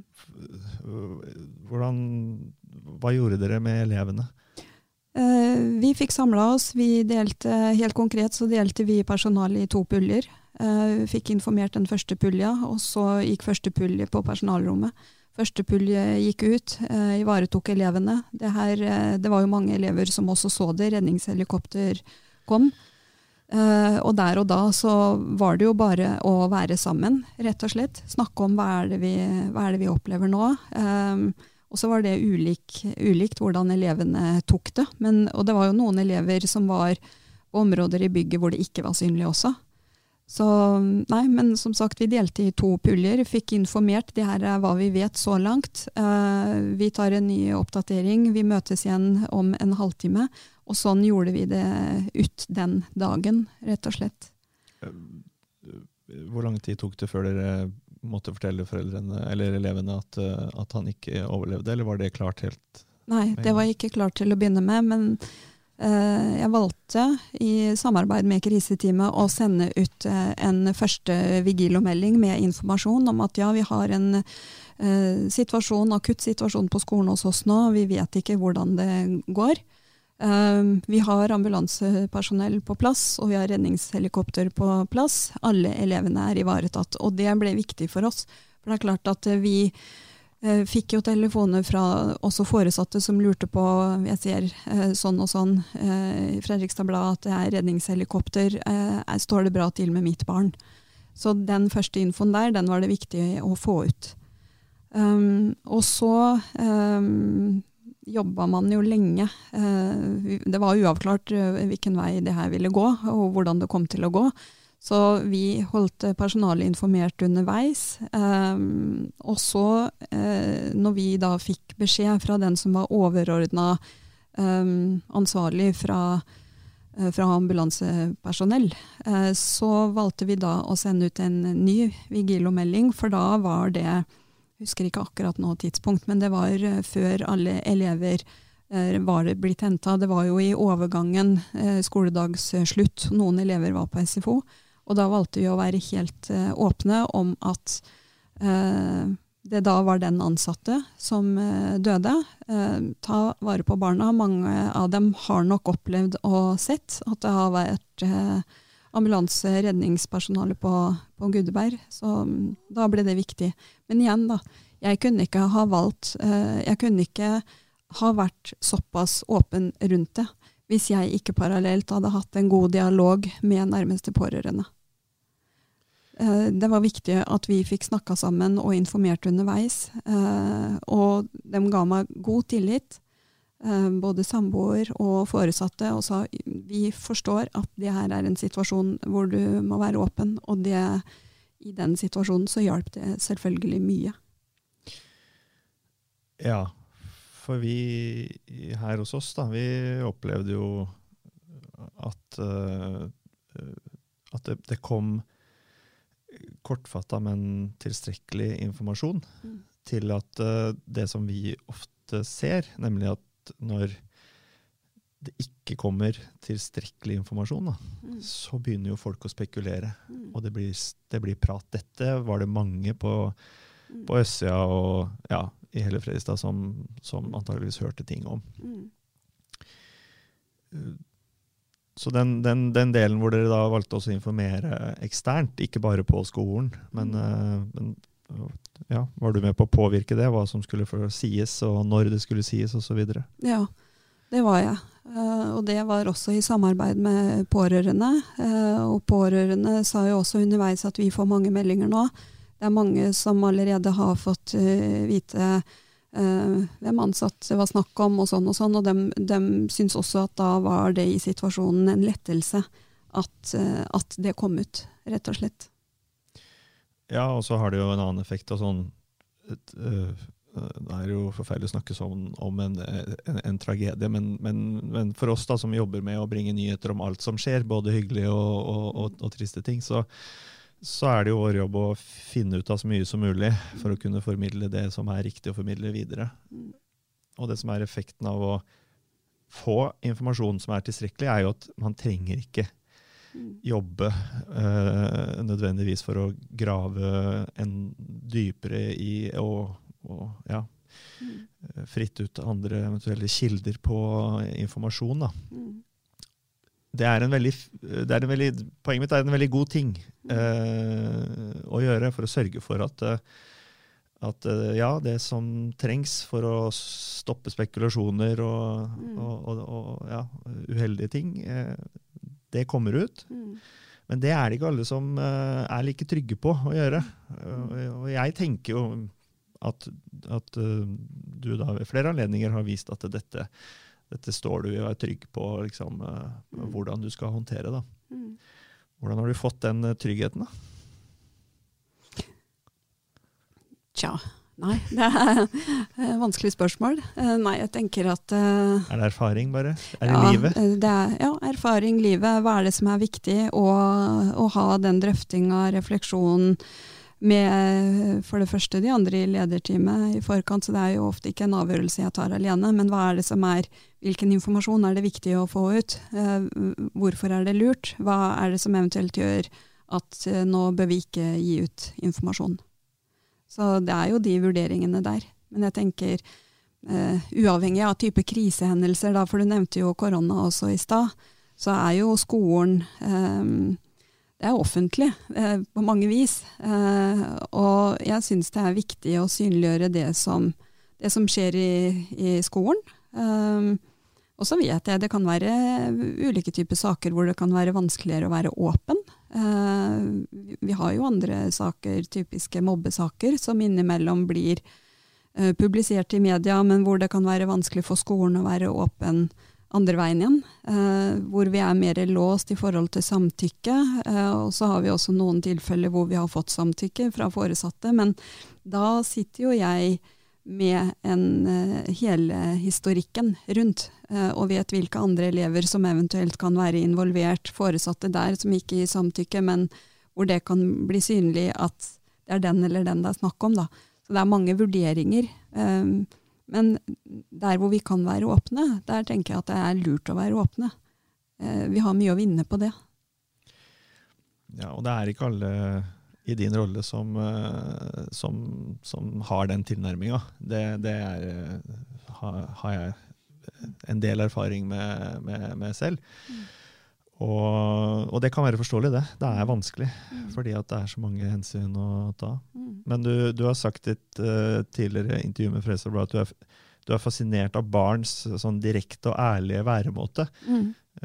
Hvordan, hva gjorde dere med elevene? Uh, vi fikk samlet oss. Vi delte, helt konkret så delte vi personalet i to puljer. Uh, fikk informert den første pulja, og så gikk første pulje på personalrommet. Første pulje gikk ut, uh, ivaretok elevene. Det, her, uh, det var jo mange elever som også så det. Redningshelikopter kom. Uh, og der og da så var det jo bare å være sammen, rett og slett. Snakke om hva er det vi, hva er det vi opplever nå. Um, og så var det ulik, ulikt hvordan elevene tok det. Men, og det var jo noen elever som var på områder i bygget hvor det ikke var synlig også. Så nei, men som sagt, vi delte i to puljer, fikk informert. Det her er hva vi vet så langt. Uh, vi tar en ny oppdatering. Vi møtes igjen om en halvtime. Og sånn gjorde vi det ut den dagen, rett og slett. Hvor lang tid tok det før dere måtte fortelle foreldrene eller elevene at, at han ikke overlevde, eller var det klart helt? Nei, det var ikke klart til å begynne med, men eh, jeg valgte i samarbeid med kriseteamet å sende ut eh, en første vigilomelding med informasjon om at ja, vi har en eh, situasjon, akutt situasjon på skolen hos oss nå, vi vet ikke hvordan det går. Um, vi har ambulansepersonell på plass, og vi har redningshelikopter på plass. Alle elevene er ivaretatt, og det ble viktig for oss. For det er klart at vi uh, fikk jo telefoner fra også foresatte som lurte på, jeg ser uh, sånn og sånn uh, i Fredrikstad Blad at det er redningshelikopter, uh, står det bra til med mitt barn? Så den første infoen der, den var det viktig å få ut. Um, og så... Um, jobba man jo lenge. Det var uavklart hvilken vei det her ville gå, og hvordan det kom til å gå. Så vi holdt personalet informert underveis. Um, og så, uh, når vi da fikk beskjed fra den som var overordnet um, ansvarlig fra fra ambulansepersonell, så valgte vi da å sende ut en ny Vigilo-melding, for da var det, jeg husker ikke akkurat nå tidspunkt, men det var før alle elever var det blitt hentet. Det var jo i overgangen skoledagsslutt. Noen elever var på S F O, og da valgte vi å være helt åpne om at det da var den ansatte som døde. Ta vare på barna. Mange av dem har nok opplevd og sett at det har vært ambulanse-redningspersonale på, på Gudeberg. Så da ble det viktig. Men igjen da, jeg kunne ikke ha valgt, jeg kunne ikke ha vært såpass åpen rundt det hvis jeg ikke parallelt hadde hatt en god dialog med nærmeste pårørende. Det var viktig at vi fikk snakket sammen og informert underveis, og de ga meg god tillit, både samboer og foresatte, og sa vi forstår at det her er en situasjon hvor du må være åpen, og det, i den situasjonen så hjalp det selvfølgelig mye. Ja, for vi her hos oss da, vi opplevde jo at, at det, det kom kortfattet, men tilstrekkelig informasjon mm. til at uh, det som vi ofte ser, nemlig at når det ikke kommer tilstrekkelig informasjon, da, mm. så begynner jo folk å spekulere, mm. og det blir, det blir prat. Dette var det mange på, mm. på Østsida og ja, i hele Fredrikstad som, som antageligvis hørte ting om. Mm. Uh, Så den, den, den delen hvor dere da valgte også å informere eksternt, ikke bare på skolen, men, mm. men ja, var du med på å påvirke det, hva som skulle sies, og når det skulle sies, og så videre? Ja, det var jeg. Uh, og det var også i samarbeid med pårørende. Uh, og pårørende sa jo også underveis at vi får mange meldinger nå. Det er mange som allerede har fått uh, vite Uh, hvem ansatt det var snakk om og sånn og sånn, og de, de syns også at da var det i situasjonen en lettelse at, uh, at det kom ut, rett og slett. Ja, og så har det jo en annen effekt og sånn, et, uh, det er jo forferdelig å snakke sånn om en, en, en tragedie, men, men, men for oss da som jobber med å bringe nyheter om alt som skjer, både hyggelige og, og, og, og triste ting, så så er det jo vår jobb å finne ut av så mye som mulig for å kunne formidle det som er riktig å formidle videre. Og det som er effekten av å få informasjon som er tilstrekkelig, er jo at man trenger ikke jobbe eh, nødvendigvis for å grave en dypere i og, og ja, fritt ut andre eventuelle kilder på informasjon da. Det er en veldig, det er en veldig, poenget mitt er en veldig god ting eh, å gjøre for å sørge for at, at ja, det som trengs for å stoppe spekulasjoner og, mm. og, og, og ja, uheldige ting, eh, det kommer ut. Mm. Men det er det ikke alle som eh, er like trygge på å gjøre. Mm. Og, og jeg tenker jo at, at uh, du da ved flere anledninger har vist at dette Dette står du jo er trygg på, liksom, uh, mm. hvordan du skal håndtere. Da. Mm. Hvordan har du fått den uh, tryggheten? Da? Tja, nei, det er et vanskelig spørsmål. Uh, nei, jeg tenker at... Uh, er det erfaring bare? Er det ja, livet? Det er, ja, erfaring, livet. Hva er det som er viktig? Å, å ha den drøftinga, refleksjonen, med for det første de andre i lederteamet i forkant, så det er jo ofte ikke en avgjørelse jeg tar alene, men hva er det som er, hvilken informasjon er det viktig å få ut? Eh, hvorfor er det lurt? Hva er det som eventuelt gjør at eh, nå bør vi ikke gi ut informasjon? Så det er jo de vurderingene der. Men jeg tenker, eh, uavhengig av type krisehendelser, da, for du nevnte jo korona også i stad, så er jo skolen... Eh, Det er offentlig eh, på mange vis, eh, og jeg synes det er viktig å synliggjøre det som, det som skjer i, i skolen. Um, og så vet jeg det kan være ulike typer saker hvor det kan være vanskeligere å være åpen. Uh, vi har jo andre saker, typiske mobbesaker, som innimellom blir uh, publisert i media, men hvor det kan være vanskelig for skolen å være åpen andre veien igjen, eh, hvor vi er mer låst i forhold til samtykke, eh, og så har vi også noen tilfeller hvor vi har fått samtykke fra foresatte, men da sitter jo jeg med en, eh, hele historikken rundt, eh, og vet hvilke andre elever som eventuelt kan være involvert, foresatte der som ikke gir samtykke, men hvor det kan bli synlig at det er den eller den det er snakk om da. Så det er mange vurderinger, eh, men der hvor vi kan være åpne, der tenker jeg at det er lurt å være åpne. Eh, vi har mye å vinne på det. Ja, og det er ikke alle i din rolle som, uh, som, som har den tilnærmingen. Det, det er, uh, har, har jeg en del erfaring med, med, med selv. Mm. Og, og det kan være forståelig det. Det er vanskelig, mm. fordi at det er så mange hensyn å ta. Mm. Men du, du har sagt i et uh, tidligere intervju med Fredrikstad Blad at du er, du er fascinert av barns sånn direkte og ærlige væremåte. Mm.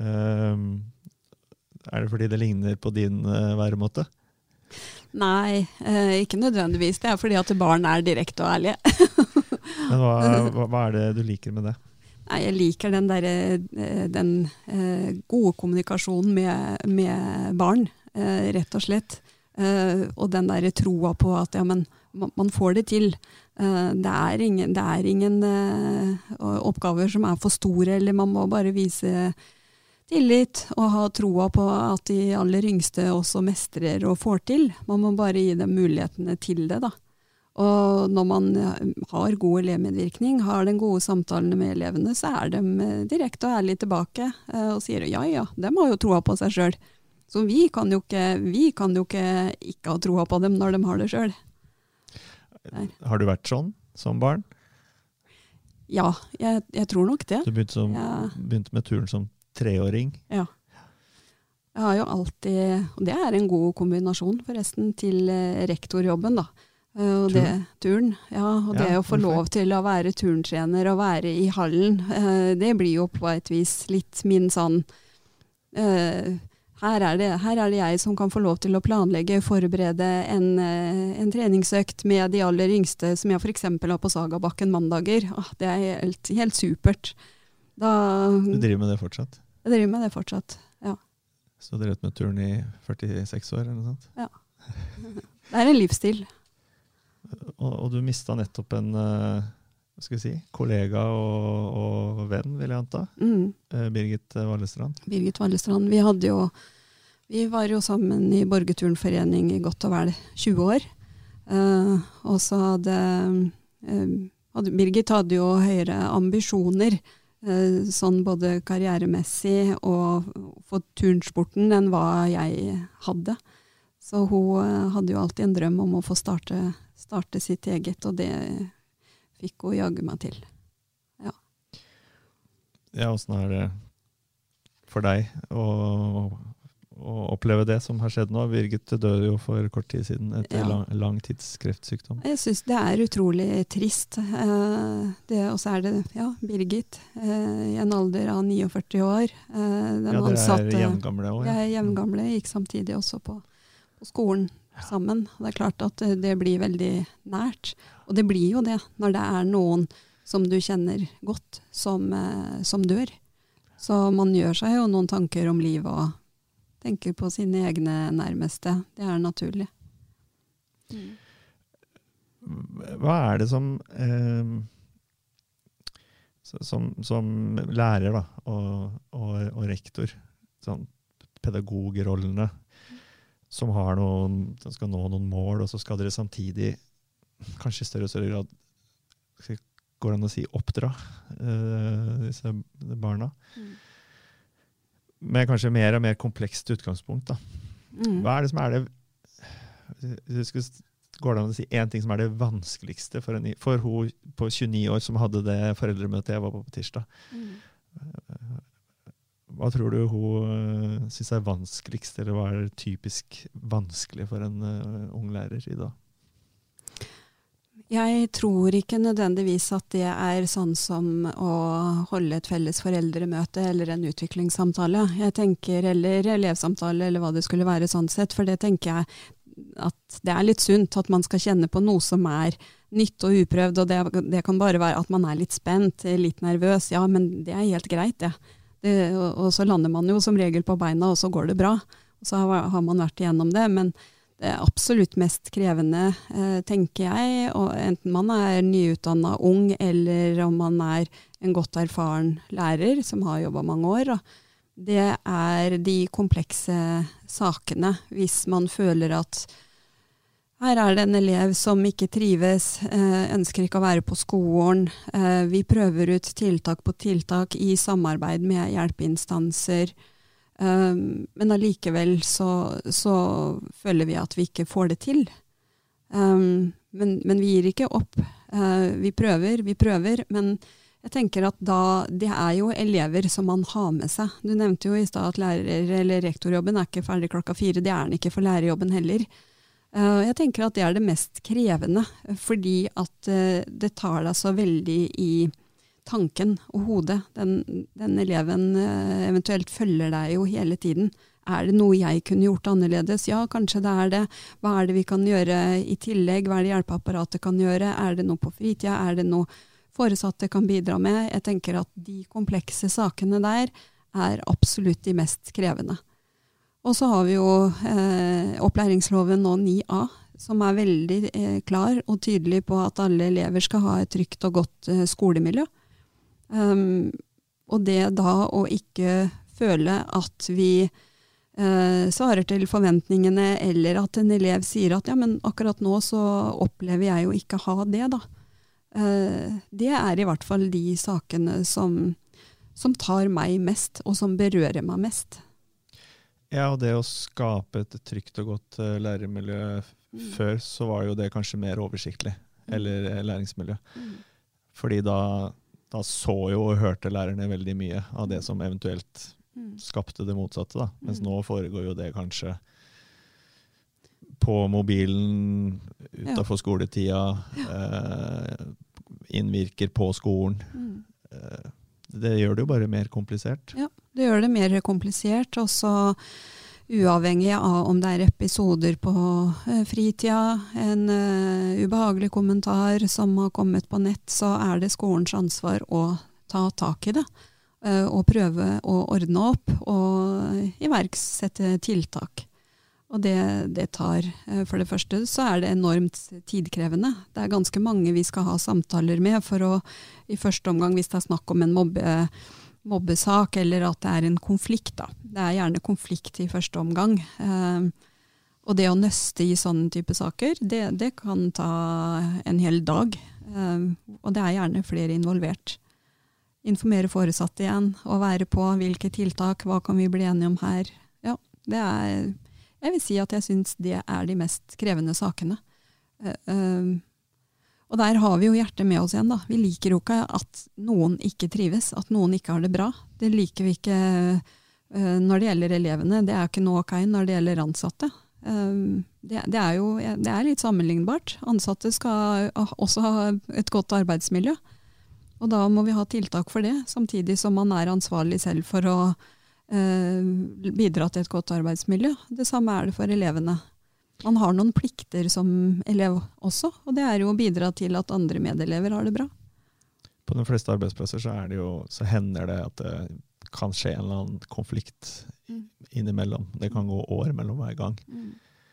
Uh, er det fordi det ligner på din uh, væremåte? Nei, uh, ikke nødvendigvis. Det er fordi at barn er direkte og ærlige. Men hva, hva, hva er det du liker med det? Nei, jeg liker den, der, den eh, gode kommunikasjonen med, med barn, eh, rett og slett. Eh, og den der troa på at ja, men, man, man får det til. Eh, det er ingen, det er ingen eh, oppgaver som er for store, eller man må bare vise tillit og ha troa på at de aller yngste også mestrer og får til. Man må bare gi dem mulighetene til det da. Og når man har god elevmedvirkning, har den gode samtalene med elevene, så er de direkte og ærlig tilbake og sier ja, ja, de har jo troa på seg selv. Så vi kan jo ikke, vi kan jo ikke, ikke ha troa på dem når de har det selv. Der. Har du vært sånn som barn? Ja, jeg, jeg tror nok det. Du begynte, som, ja. begynte med turen som treåring? Ja. Jeg har jo alltid, og det er en god kombinasjon forresten til rektorjobben da. Og det, turen, ja, og ja, det å få lov til å være turntrener og være i hallen, eh, det blir jo på et vis litt min sånn, eh, her, er det, her er det jeg som kan få lov til å planlegge, forberede en, en treningsøkt med de aller yngste, som jeg for eksempel har på Sagabakken mandager. Ah, det er helt, helt supert. Da, du driver med det fortsatt? Jeg driver med det fortsatt, ja. Så du har drevet med turen i førtiseks år eller noe sånt? Ja, det er en livsstil. Og, og du mistet nettopp en uh, hva skal jeg si, kollega og, og venn, vil jeg anta. Mm. Uh, Birgit Vallestrand. Birgit Vallestrand. Vi, hadde jo, vi var jo sammen i Borgeturnforening i godt og vel tjue år. Uh, og så hadde, uh, hadde Birgit hadde jo høyere ambisjoner, uh, sånn både karrieremessig og for turnsporten enn hva jeg hadde. Så hun uh, hadde jo alltid en drøm om å få starte starte sitt eget, og det fikk hun jagge meg til. Ja. Ja, hvordan er det for deg å, å oppleve det som har skjedd nå? Birgit døde jo for kort tid siden etter ja. lang, lang tids kreftsykdom. Jeg synes det er utrolig trist. Eh, det, og så er det, ja, Birgit, eh, i en alder av førtini år. Eh, den ja, dere er jevngamle også. Jeg er jevngamle, gikk samtidig også på, på skolen. Sammen. Det er klart at det blir veldig nært. Og det blir jo det når det er noen som du kjenner godt, som, eh, som dør. Så man gjør seg jo noen tanker om livet og tenker på sine egne nærmeste. Det er naturlig. Mm. Hva er det som eh, som, som lærer da, og, og, og rektor, sånn pedagogrollene, som har noen, som skal nå noen mål, og så skal dere samtidig, kanskje i større og større grad, går det an å si, oppdra uh, disse barna. Mm. Med kanskje mer og mer komplekst utgangspunkt. Da. Mm. Hva er det som er det, hvis du går det an å si en ting som er det vanskeligste for, en, for hun på tjueni år som hadde det foreldremøtet jeg var på på tirsdag? Mm. Hva tror du hun synes er vanskeligst, eller hva er typisk vanskelig for en uh, ung lærer i dag? Jeg tror ikke nødvendigvis at det er sånn som å holde et felles foreldremøte eller en utviklingssamtale. Jeg tenker, eller elevsamtale, eller hva det skulle være sånn sett, for det tenker jeg at det er litt sunt at man skal kjenne på noe som er nytt og uprøvd, og det, det kan bare være at man er litt spent, litt nervøs. Ja, men det er helt greit, det. det, og, og så lander man jo som regel på beina, og så går det bra. Og så har, har man vært igjennom det, men det er absolutt mest krevende, eh, tenker jeg, og enten man er nyutdannet ung, eller om man er en godt erfaren lærer som har jobbet mange år. Og det er de komplekse sakene, hvis man føler at her er det en elev som ikke trives, eh, ønsker ikke å være på skolen. Eh, vi prøver ut tiltak på tiltak i samarbeid med hjelpeinstanser. Um, men allikevel så, så føler vi at vi ikke får det til. Um, men, men vi gir ikke opp. Uh, vi prøver, vi prøver, men jeg tenker at da, det er jo elever som man har med seg. Du nevnte jo i stad at lærer- eller rektorjobben er ikke ferdig klokka fire, det er den ikke for lærerjobben heller. Uh, jeg tenker at det er det mest krevende, fordi at uh, det tar deg så veldig i tanken og hodet. Den, den eleven uh, eventuelt følger deg jo hele tiden. Er det noe jeg kunne gjort annerledes? Ja, kanskje det er det. Hva er det vi kan gjøre i tillegg? Hva er det hjelpeapparatet kan gjøre? Er det noe på fritida? Er det noe foresatte kan bidra med? Jeg tenker at de komplekse sakene der er absolutt de mest krevende. Og så har vi jo eh, opplæringsloven nå ni A, som er veldig eh, klar og tydelig på at alle elever skal ha et trygt og godt eh, skolemiljø. Um, og det da å ikke føle at vi uh, svarer til forventningene, eller at en elev sier at ja, men akkurat nå så opplever jeg jo ikke ha det da. Uh, det er i hvert fall de sakene som, som tar meg mest, og som berører meg mest. Ja, og det å skape et trygt og godt uh, læremiljø mm. før, så var jo det kanskje mer oversiktlig, eller uh, læringsmiljø. Mm. Fordi da Da så jo og hørte lærerne veldig mye av det som eventuelt skapte det motsatte. Da. Mens nå foregår jo det kanskje på mobilen, utenfor skoletida, eh, innvirker på skolen. Eh, det gjør det jo bare mer komplisert. Ja, det gjør det mer komplisert, og så uavhengig av om det er episoder på uh, fritida, en uh, ubehagelig kommentar som har kommet på nett, så er det skolens ansvar å ta tak i det, uh, og prøve å ordne opp og iverksette tiltak. Og det, det tar, uh, for det første så er det enormt tidkrevende. Det er ganske mange vi skal ha samtaler med for å, i første omgang, hvis det er snakk om en mobbe mobbesak, eller at det er en konflikt da. Det er gjerne konflikt i første omgang. Eh, og det å nøste i sånne type saker, det, det kan ta en hel dag. Eh, og det er gjerne flere involvert. Informere foresatte igjen, og være på hvilke tiltak, hva kan vi bli enige om her. Ja, det er, jeg vil si at jeg synes det er de mest krevende sakene. Eh, eh, Og der har vi jo hjertet med oss igjen da. Vi liker jo ikke at noen ikke trives, at noen ikke har det bra. Det liker vi ikke uh, når det gjelder elevene. Det er ikke noe ok når det gjelder ansatte. Um, det, det er jo det er litt sammenlignbart. Ansatte skal også ha et godt arbeidsmiljø. Og da må vi ha tiltak for det, samtidig som man er ansvarlig selv for å uh, bidra til et godt arbeidsmiljø. Det samme er det for elevene. Man har noen plikter som elev også, og det er jo å bidra til at andre medelever har det bra. På de fleste arbeidsplasser så, er det jo, så hender det at det kan skje en eller annen konflikt mm. innimellom. Det kan gå år mellom hver gang. Mm.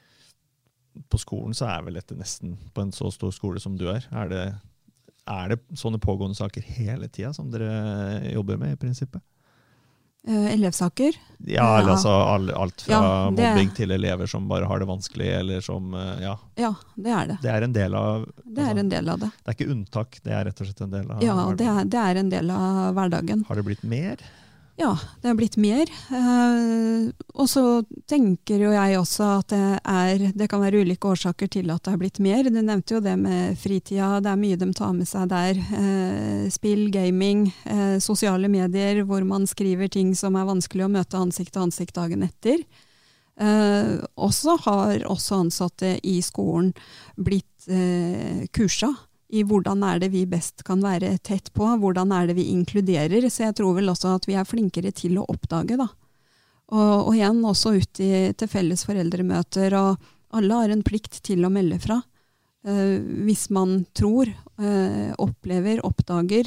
På skolen så er vel dette nesten, på en så stor skole som du er, er det, er det sånne pågående saker hele tiden som dere jobber med i prinsippet? Uh, elevsaker? Ja, eller ja. altså all, alt fra ja, det, mobbing til elever som bare har det vanskelig, eller som, uh, ja. Ja, det er det. Det er en del av... Det er altså, en del av det. Det er ikke unntak, det er rett og slett en del av ja, hverdagen. Ja, det, det er en del av hverdagen. Har det blitt mer? Ja, det har blitt mer. Uh, og så tenker jo jeg også at det, er, det kan være ulike årsaker til at det har blitt mer. Du nevnte jo det med fritida, det er mye de tar med seg der. Uh, spill, gaming, uh, sosiale medier, hvor man skriver ting som er vanskelig å møte ansikt til ansikt dagen etter. Uh, også har også ansatte i skolen blitt uh, kursa i hvordan er det vi best kan være tett på, hvordan er det vi inkluderer. Så jeg tror vel også at vi er flinkere til å oppdage da. Og, og igjen også ut i, til felles foreldremøter, og alle har en plikt til å melde fra. Uh, hvis man tror, uh, opplever, oppdager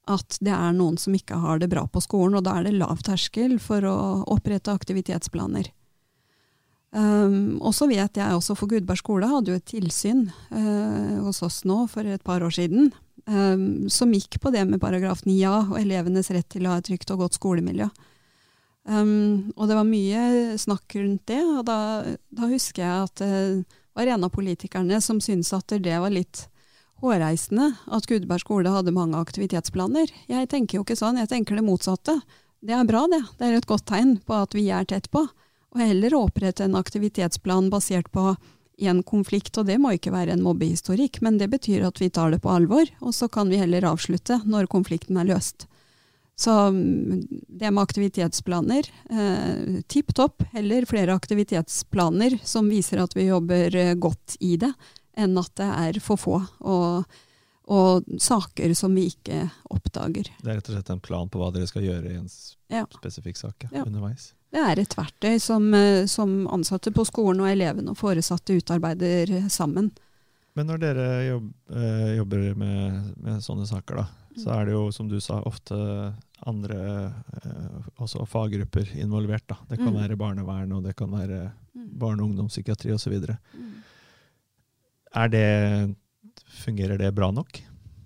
at det er noen som ikke har det bra på skolen, og da er det lav terskel for å opprette aktivitetsplaner. Um, og så vet jeg også for Gudberg skole hadde jo et tilsyn uh, hos oss nå for et par år siden, um, som gikk på det med paragraf ni a og elevenes rett til å ha et trygt og godt skolemiljø. Um, og det var mye snakk rundt det, og da, da husker jeg at det uh, var en av politikerne som syntes at det var litt hårreisende at Gudberg skole hadde mange aktivitetsplaner. Jeg tenker jo ikke sånn, jeg tenker det motsatte. Det er bra det, det er et godt tegn på at vi er tett på. Og heller opprette en aktivitetsplan basert på en konflikt, og det må ikke være en mobbehistorikk, men det betyr at vi tar det på alvor, og så kan vi heller avslutte når konflikten er løst. Så det med aktivitetsplaner, eh, tipp topp, heller flere aktivitetsplaner som viser at vi jobber godt i det, enn at det er for få, og, og saker som vi ikke oppdager. Det er rett og slett en plan på hva dere skal gjøre i en ja. spesifikk sak ja, underveis. Det er et verktøy som, som ansatte på skolen og elevene og foresatte utarbeider sammen. Men når dere jobb, jobber med, med sånne saker, da, så er det jo, som du sa, ofte andre også faggrupper involvert. Da. Det kan mm. være barnevern, og det kan være barne- og ungdomspsykiatri og så videre. Mm. Er det, fungerer det bra nok?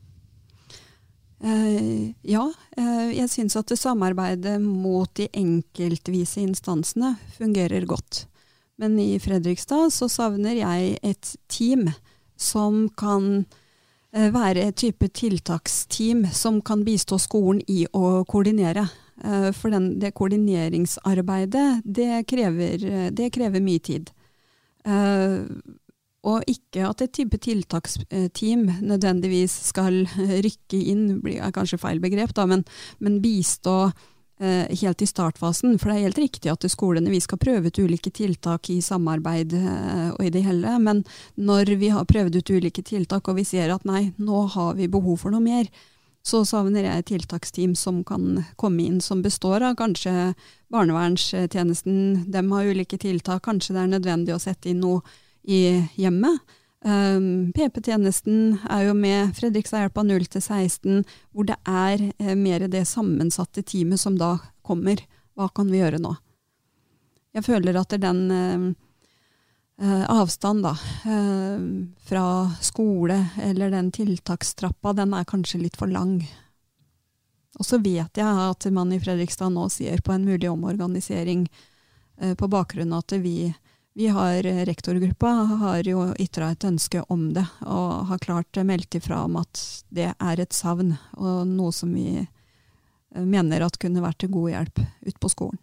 Uh, ja, uh, jeg synes at det samarbeidet mot de enkeltvise instansene fungerer godt. Men i Fredrikstad så savner jeg et team som kan uh, være et type tiltaksteam som kan bistå skolen i å koordinere. Uh, for den, det koordineringsarbeidet, det krever, det krever mye tid. Uh, Og ikke at et type tiltaksteam nødvendigvis skal rykke inn, er kanskje feil begrep, da, men, men bistå eh, helt i startfasen. For det er helt riktig at i skolene vi skal prøve ut ulike tiltak i samarbeid eh, og i det hele. Men når vi har prøvd ut ulike tiltak og vi ser at nei, nå har vi behov for noe mer, så savner jeg et tiltaksteam som kan komme inn, som består av kanskje barnevernstjenesten. De har ulike tiltak, kanskje det er nødvendig å sette inn noe i hjemmet. Um, P P-tjenesten er jo med Fredrikstad-hjelpa null til seksten, hvor det er eh, mer det sammensatte teamet som da kommer. Hva kan vi gjøre nå? Jeg føler at det er den eh, avstand da, eh, fra skole eller den tiltakstrappa, den er kanskje litt for lang. Og så vet jeg at man i Fredrikstad nå ser på en mulig omorganisering eh, på bakgrunn av at vi Vi har, rektorgruppa har jo ytret et ønske om det, og har klart meldt ifra om at det er et savn, og noe som vi mener at kunne vært til god hjelp ut på skolen.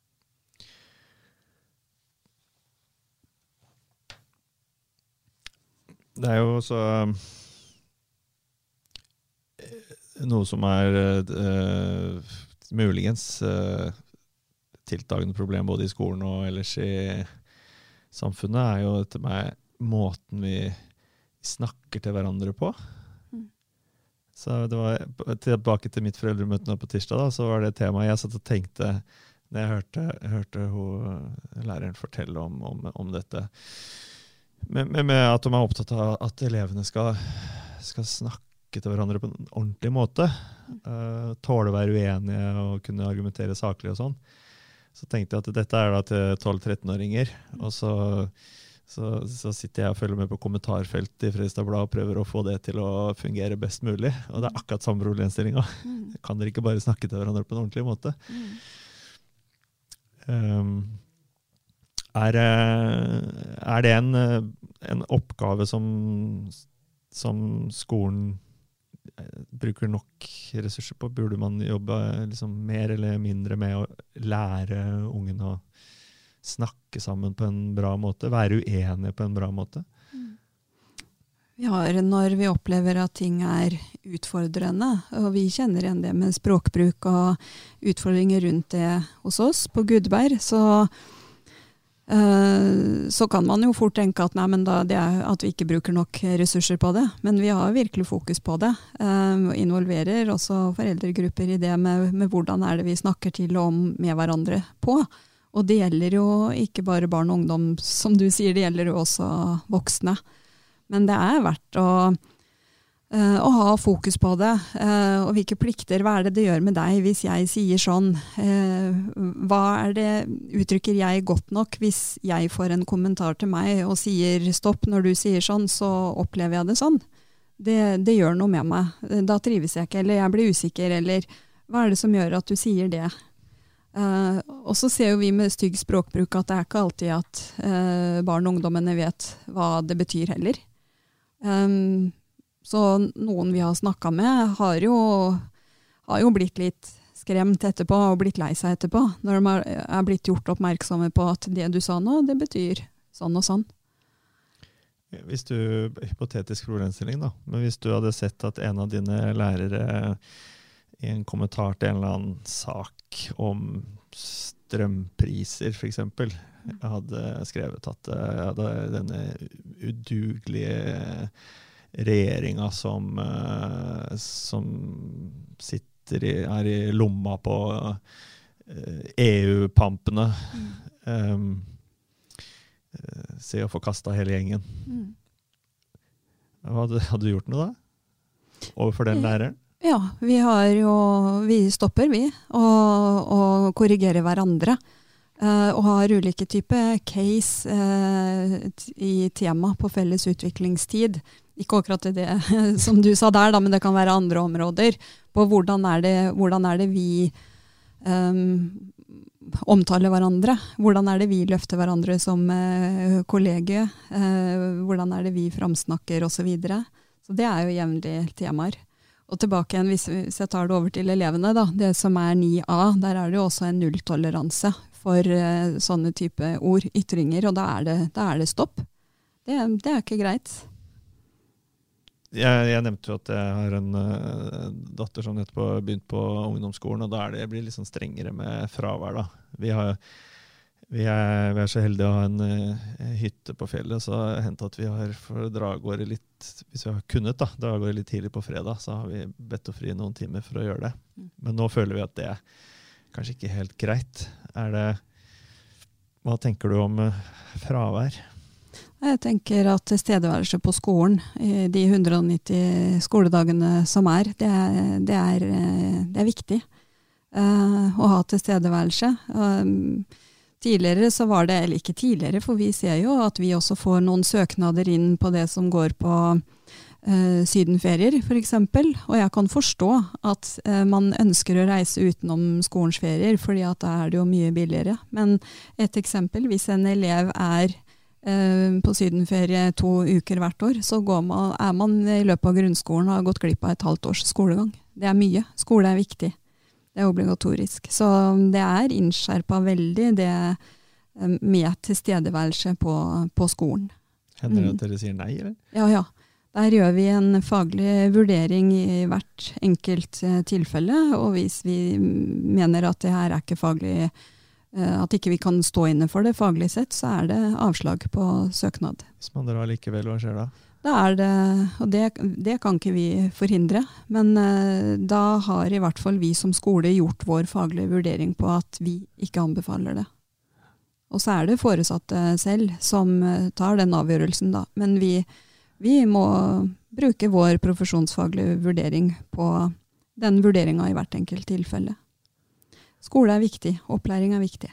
Det er jo så noe som er uh, muligens uh, tiltagende problem både i skolen og ellers i samfunnet, er jo etter meg måten vi snakker til hverandre på. Mm. Så det var tilbake til mitt foreldremøte nå på tirsdag, da, så var det temaet jeg satt og tenkte når jeg hørte, jeg hørte hun, læreren fortelle om, om, om dette. Med, med, med at de er opptatt av at elevene skal, skal snakke til hverandre på en ordentlig måte. Mm. Uh, tåle å være uenige og kunne argumentere saklig og sånn. Så tenkte jeg at dette er da til tolv-trettenåringer, og så, så, så sitter jeg og følger med på kommentarfeltet i Fredrikstad Blad og prøver å få det til å fungere best mulig. Og det er akkurat samme problemstillinga. Mm. Kan dere ikke bare snakke til hverandre på en ordentlig måte? Mm. Um, er, er det en, en oppgave som, som skolen bruker nok ressurser på? Burde man jobbe liksom mer eller mindre med å lære ungen å snakke sammen på en bra måte, være uenige på en bra måte? Vi har, når vi opplever at ting er utfordrende, og vi kjenner igjen det med språkbruk og utfordringer rundt det hos oss på Gudberg, så så kan man jo fort tenke at, nei, men da, det er at vi ikke bruker nok ressurser på det. Men vi har virkelig fokus på det, og involverer også foreldregrupper i det med, med hvordan er det vi snakker til og om med hverandre på. Og det gjelder jo ikke bare barn og ungdom, som du sier, det gjelder jo også voksne. Men det er verdt å Uh, og ha fokus på det, uh, og hvilke plikter, hva er det det gjør med deg hvis jeg sier sånn, uh, hva er det, uttrykker jeg godt nok hvis jeg får en kommentar til meg og sier stopp når du sier sånn, så opplever jeg det sånn. Det, det gjør noe med meg, da trives jeg ikke, eller jeg blir usikker, eller hva er det som gjør at du sier det? Uh, og så ser jo vi med stygg språkbruk at det er ikke alltid at uh, barn og ungdommene vet hva det betyr heller. Um, Så noen vi har snakket med har jo, har jo blitt litt skremt etterpå og blitt lei seg etterpå, når de er blitt gjort oppmerksomme på at det du sa nå, det betyr sånn og sånn. Hvis du, hypotetisk problemstilling da, men hvis du hadde sett at en av dine lærere i en kommentar til en eller annen sak om strømpriser for eksempel, hadde skrevet at jeg hadde denne udugelige regjeringa som, uh, som sitter i, er i lomma på uh, E U-pampene. Mm. Um, uh, se å få kastet hele gjengen. Mm. Hadde, hadde du gjort noe da? Overfor den læreren? Ja, vi har jo, vi stopper vi, og, og korrigerer hverandre. Uh, og har ulike typer case uh, i tema på felles utviklingstid. Ikke akkurat det som du sa der, da, men det kan være andre områder. På hvordan er det, hvordan er det vi um, omtaler hverandre? Hvordan er det vi løfter hverandre som uh, kollegie? Uh, hvordan er det vi framsnakker og så videre? Så det er jo jevnlige temaer. Og tilbake igjen, hvis, hvis jeg tar det over til elevene, da, det som er ni A, der er det jo også en nulltoleranse for uh, sånne type ord, ytringer, og da er det, da er det stopp. Det, det er ikke greit. Jeg, jeg nevnte jo at jeg har en uh, datter som nettopp har begynt på ungdomsskolen, og da er det, blir det litt sånn strengere med fravær. Da. Vi, har, vi, er, vi er så heldige å ha en uh, hytte på fjellet, så har det hendt at vi har for dragåret litt, hvis vi har kunnet da, dragåret litt tidlig på fredag, så har vi bedt å fri noen timer for å gjøre det. Men nå føler vi at det er kanskje ikke helt greit. Er det, hva tenker du om uh, fravær? Jeg tenker at tilstedeværelse på skolen, i de hundre og nitti skoledagene som er, det er, det er, det er viktig uh, å ha tilstedeværelse. Um, tidligere så var det, eller ikke tidligere, for vi ser jo at vi også får noen søknader inn på det som går på uh, sydenferier, for eksempel. Og jeg kan forstå at uh, man ønsker å reise utenom skolens ferier, fordi at da er det jo mye billigere. Men et eksempel, hvis en elev er på sydenferie to uker hvert år, så går man, er man i løpet av grunnskolen og har gått glipp av et halvt års skolegang. Det er mye. Skole er viktig. Det er obligatorisk. Så det er innskjerpet veldig det med tilstedeværelse på, på skolen. Hender det at dere sier nei, eller? Ja, ja. Der gjør vi en faglig vurdering i hvert enkelt tilfelle, og hvis vi mener at det her er ikke faglig at ikke vi kan stå inne for det faglig sett, så er det avslag på søknad. Hvis man drar likevel, hva skjer da? Da er det, og det, det kan ikke vi forhindre, men uh, da har i hvert fall vi som skole gjort vår faglige vurdering på at vi ikke anbefaler det. Og så er det foresatte selv som uh, tar den avgjørelsen da, men vi, vi må bruke vår profesjonsfaglige vurdering på den vurderingen i hvert enkelt tilfelle. Skole er viktig, opplæring er viktig.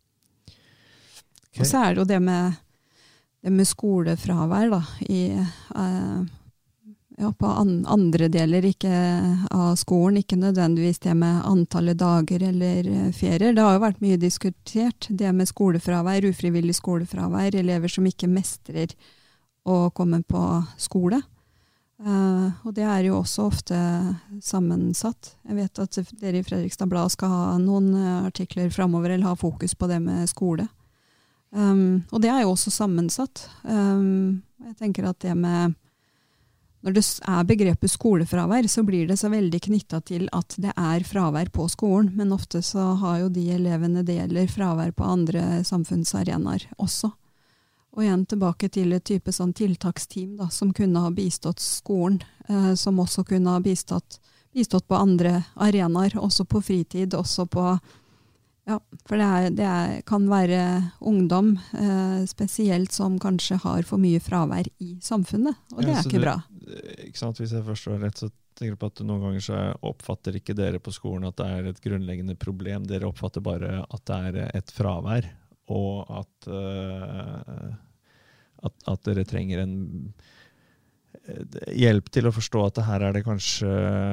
Okay. Og så er det jo det med, det med skolefravær da, i, uh, ja, på an, andre deler ikke av skolen, ikke nødvendigvis det med antallet dager eller ferier. Det har jo vært mye diskutert, det med skolefravær, ufrivillig skolefravær, elever som ikke mestrer å komme på skole. Uh, og det er jo også ofte sammensatt. Jeg vet at dere i Fredrikstad Blad skal ha noen artikler fremover, eller ha fokus på det med skole. Um, og det er jo også sammensatt. Um, jeg tenker at det med, når det er begrepet skolefravær, så blir det så veldig knyttet til at det er fravær på skolen, men ofte så har jo de elevene det gjelder fravær på andre samfunnsarenaer også. Og igjen tilbake til et type sånn tiltaksteam da, som kunne ha bistått skolen, eh, som også kunne ha bistått, bistått på andre arenaer, også på fritid, også på, ja, for det, er, det er, kan være ungdom eh, spesielt som kanskje har for mye fravær i samfunnet, og det er ja, ikke du, bra. ikke sant, hvis jeg forstår rett, så tenker jeg på at noen ganger så oppfatter ikke dere på skolen at det er et grunnleggende problem. Dere oppfatter bare at det er et fravær, og at, uh, at, at dere trenger en hjelp til å forstå at her er det kanskje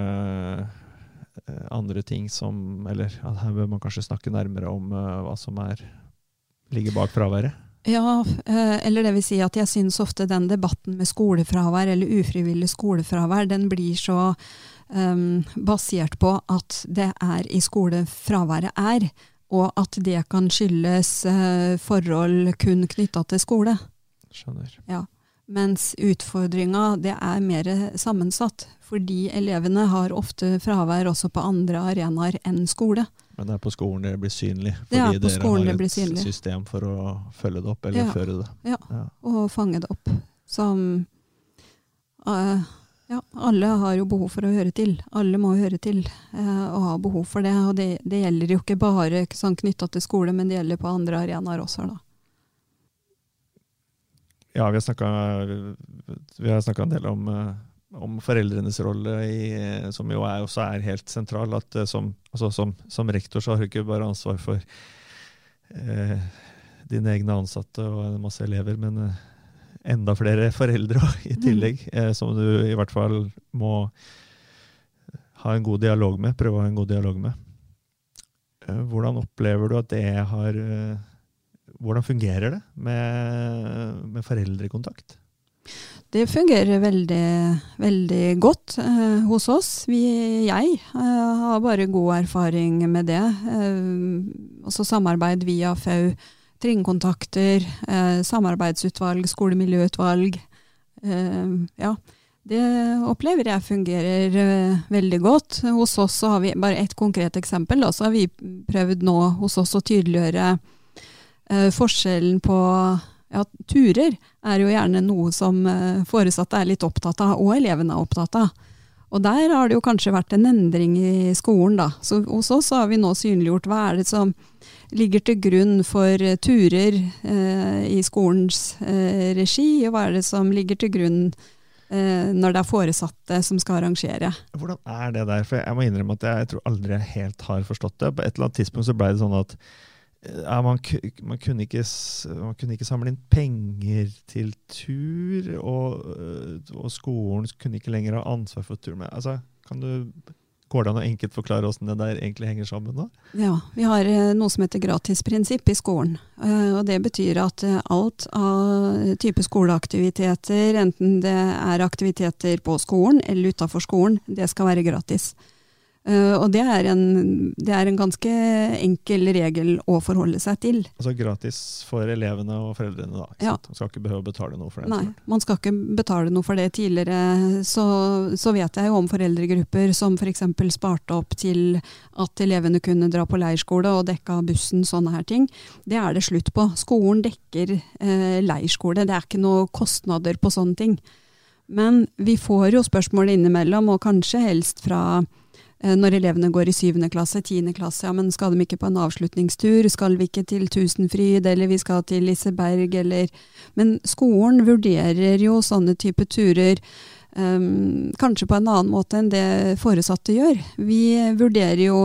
andre ting som, eller at her bør man kanskje snakke nærmere om uh, hva som er, ligger bak fraværet. Ja, eller det vil si at jeg synes ofte den debatten med skolefravær eller ufrivillig skolefravær, den blir så um, basert på at det er i skolefraværet er, og at det kan skyldes uh, forhold kun knyttet til skole. Skjønner. Ja, mens utfordringen det er mer sammensatt, fordi elevene har ofte fravær også på andre arenaer enn skole. Men det er på skolen det blir synlig, fordi dere har et synlig. system for å følge det opp, eller ja. føre det. Ja. ja, og fange det opp. Som, uh, ja, alle har jo behov for å høre til. Alle må høre til uh, og ha behov for det. Og det, det gjelder jo ikke bare sånn knyttet til skole, men det gjelder på andre arenaer også. Da. Ja, vi har snakket, vi har snakket en del om... Uh, om foreldrenes rolle, i, som jo er, også er helt sentral. At som, altså som, som rektor så har du ikke bare ansvar for eh, dine egne ansatte og en masse elever, men eh, enda flere foreldre i tillegg, eh, som du i hvert fall må ha en god dialog med, prøve å ha en god dialog med. Eh, hvordan opplever du at det har... Eh, hvordan fungerer det med, med foreldrekontakt? Det fungerer veldig, veldig godt eh, hos oss. Vi, jeg eh, har bare god erfaring med det. Eh, også samarbeid via F A U, trinnkontakter, eh, samarbeidsutvalg, skolemiljøutvalg. Eh, ja, det opplever jeg fungerer eh, veldig godt. Hos oss så har vi bare et konkret eksempel. Da, så har vi prøvd nå hos oss å tydeliggjøre eh, forskjellen på ja, turer er jo gjerne noe som foresatte er litt opptatt av, og elevene er opptatt av. Og der har det jo kanskje vært en endring i skolen da. Så hos oss har vi nå synliggjort hva er det som ligger til grunn for turer eh, i skolens eh, regi, og hva er det som ligger til grunn eh, når det er foresatte som skal arrangere. Hvordan er det der? For jeg må innrømme at jeg, jeg tror aldri jeg helt har forstått det. På et eller annet tidspunkt så ble det sånn at Ja, man, man, kunne ikke, man kunne ikke samle inn penger til tur, og, og skolen kunne ikke lenger ha ansvar for tur. Men, altså, kan du, går det an å enkelt forklare hvordan det der egentlig henger sammen da? Ja, vi har noe som heter gratisprinsipp i skolen. Og det betyr at alt av type skoleaktiviteter, enten det er aktiviteter på skolen eller utenfor skolen, det skal være gratis. Uh, og det er, en, det er en ganske enkel regel å forholde seg til. Altså gratis for elevene og foreldrene da, ikke ja. sant? Man skal ikke behøve å betale noe for det. Nei, man skal ikke betale noe for det. Tidligere så, så vet jeg jo om foreldregrupper som for eksempel sparte opp til at elevene kunne dra på leirskole og dekka bussen, sånne her ting. Det er det slutt på. Skolen dekker eh, leirskole, det er ikke noe kostnader på sånne ting. Men vi får jo spørsmål innimellom, og kanskje helst fra når elevene går i syvende klasse, tiende klasse, ja, men skal de ikke på en avslutningstur? Skal vi ikke til Tusenfryd, eller vi skal til Liseberg, eller... Men skolen vurderer jo sånne type turer um, kanskje på en annen måte enn det foresatte gjør. Vi vurderer jo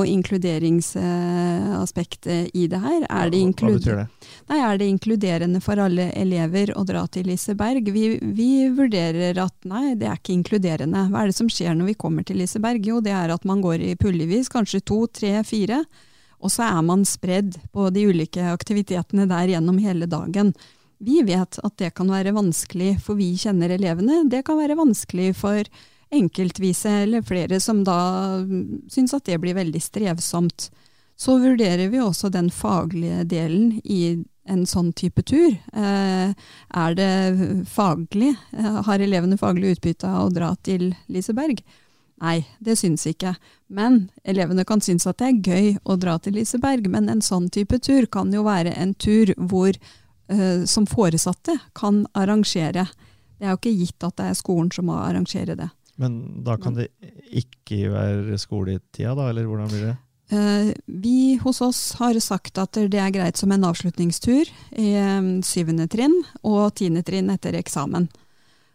inkluderingsaspektet i det her. Er det, Hva betyr det? Nei, er det inkluderende for alle elever å dra til Liseberg? Vi, vi vurderer at nei, det er ikke inkluderende. Hva er det som skjer når vi kommer til Liseberg? Jo, det er at man går i puljevis, kanskje to, tre, fire, og så er man spredd på de ulike aktivitetene der gjennom hele dagen. Vi vet at det kan være vanskelig, for vi kjenner elevene. Det kan være vanskelig for enkeltvise eller flere som da syns at det blir veldig strevsomt. Så vurderer vi også den faglige delen i en sånn type tur. Eh, er det faglig? Har elevene faglig utbytte av å dra til Liseberg? Nei, det syns ikke. Men elevene kan synes at det er gøy å dra til Liseberg, men en sånn type tur kan jo være en tur hvor eh, som foresatte kan arrangere. Det er jo ikke gitt at det er skolen som må arrangere det. Men da kan det ikke være skoletida da, eller hvordan blir det? Uh, vi hos oss har sagt at det er greit som en avslutningstur i um, syvende trinn og tiende trinn etter eksamen.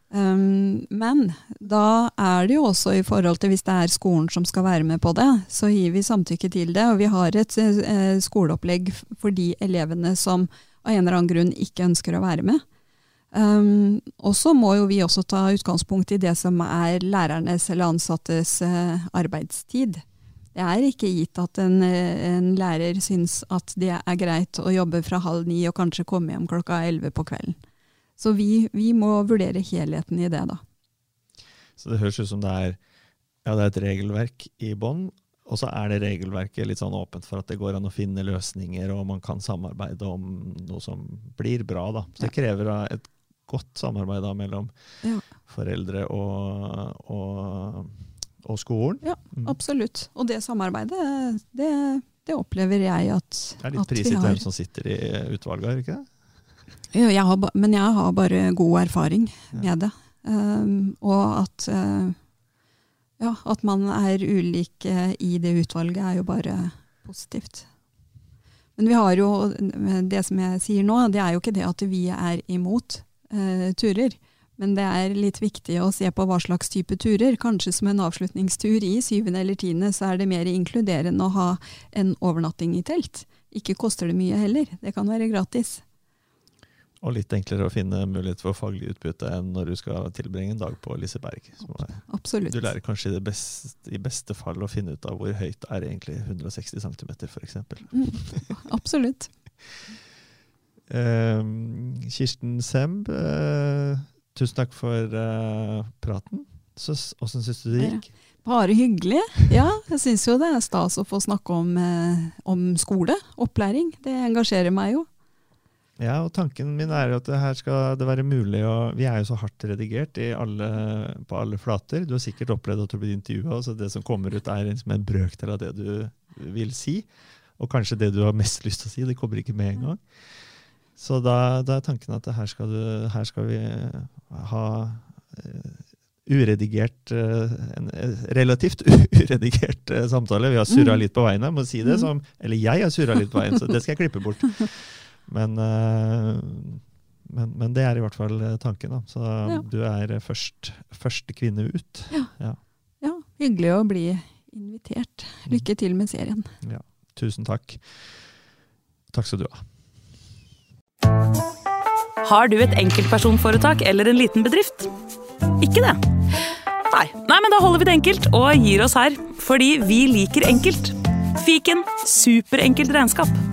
Um, men da er det jo også i forhold til hvis det er skolen som skal være med på det, så gir vi samtykke til det, og vi har et eh, skoleopplegg for de elevene som av en eller annen grunn ikke ønsker å være med. Um, og så må jo vi også ta utgangspunkt i det som er lærernes eller ansattes eh, arbeidstid. Det er ikke gitt at en, en lærer syns at det er greit å jobbe fra halv ni og kanskje komme hjem klokka elleve på kvelden. Så vi, vi må vurdere helheten i det da. Så det høres ut som det er, ja, det er et regelverk i bånd, og så er det regelverket litt sånn åpent for at det går an å finne løsninger, og man kan samarbeide om noe som blir bra da. Så det krever et godt samarbeid da mellom ja. foreldre og, og, og skolen. Ja, mm. absolutt. Og det samarbeidet, det, det opplever jeg at, at vi har. Det er litt prisgitt hvem som sitter i utvalget, er det ikke det? Jeg har, men jeg har bare god erfaring med det. Um, og at, uh, ja, at man er ulike i det utvalget er jo bare positivt. Men vi har jo, det som jeg sier nå, det er jo ikke det at vi er imot uh, turer. Men det er litt viktig å se på hva slags type turer. Kanskje som en avslutningstur i syvende eller tiende, så er det mer inkluderende å ha en overnatting i telt. Ikke koster det mye heller. Det kan være gratis. Og litt enklere å finne mulighet for faglig utbytte enn når du skal tilbringe en dag på Liseberg. Absolutt. Du lærer kanskje i, det beste, i beste fall å finne ut av hvor høyt er egentlig hundre og seksti centimeter, for eksempel. Mm, absolutt. uh, Kirsten Semb, uh, tusen takk for uh, praten. Så, hvordan synes du det gikk? Bare hyggelig. Ja, jeg synes jo det er stas å få snakke om, uh, om skole, opplæring. Det engasjerer meg jo. Ja, og tanken min er at her skal det være mulig, og vi er jo så hardt redigert i alle, på alle flater. Du har sikkert opplevd at du blir intervjuet, så det som kommer ut er liksom en brøkdel av det du vil si, og kanskje det du har mest lyst til å si, det kommer ikke med en gang. Så da, da er tanken at her skal, du, her skal vi ha uh, uredigert, uh, en relativt uredigert uh, samtale. Vi har surret litt på veien, jeg må si det, som, eller jeg har surret litt på veien, så det skal jeg klippe bort. Men, men, men det er i hvert fall tanken da. Så ja. Du er først, første kvinne ut. Ja. Ja. Ja, hyggelig å bli invitert. Lykke til med serien. Ja, tusen takk. Takk skal du ha. Har du et enkeltpersonforetak eller en liten bedrift? Ikke det? Nei. Nei, men da holder vi det enkelt og gir oss her. Fordi vi liker enkelt. Fiken, superenkelt regnskap.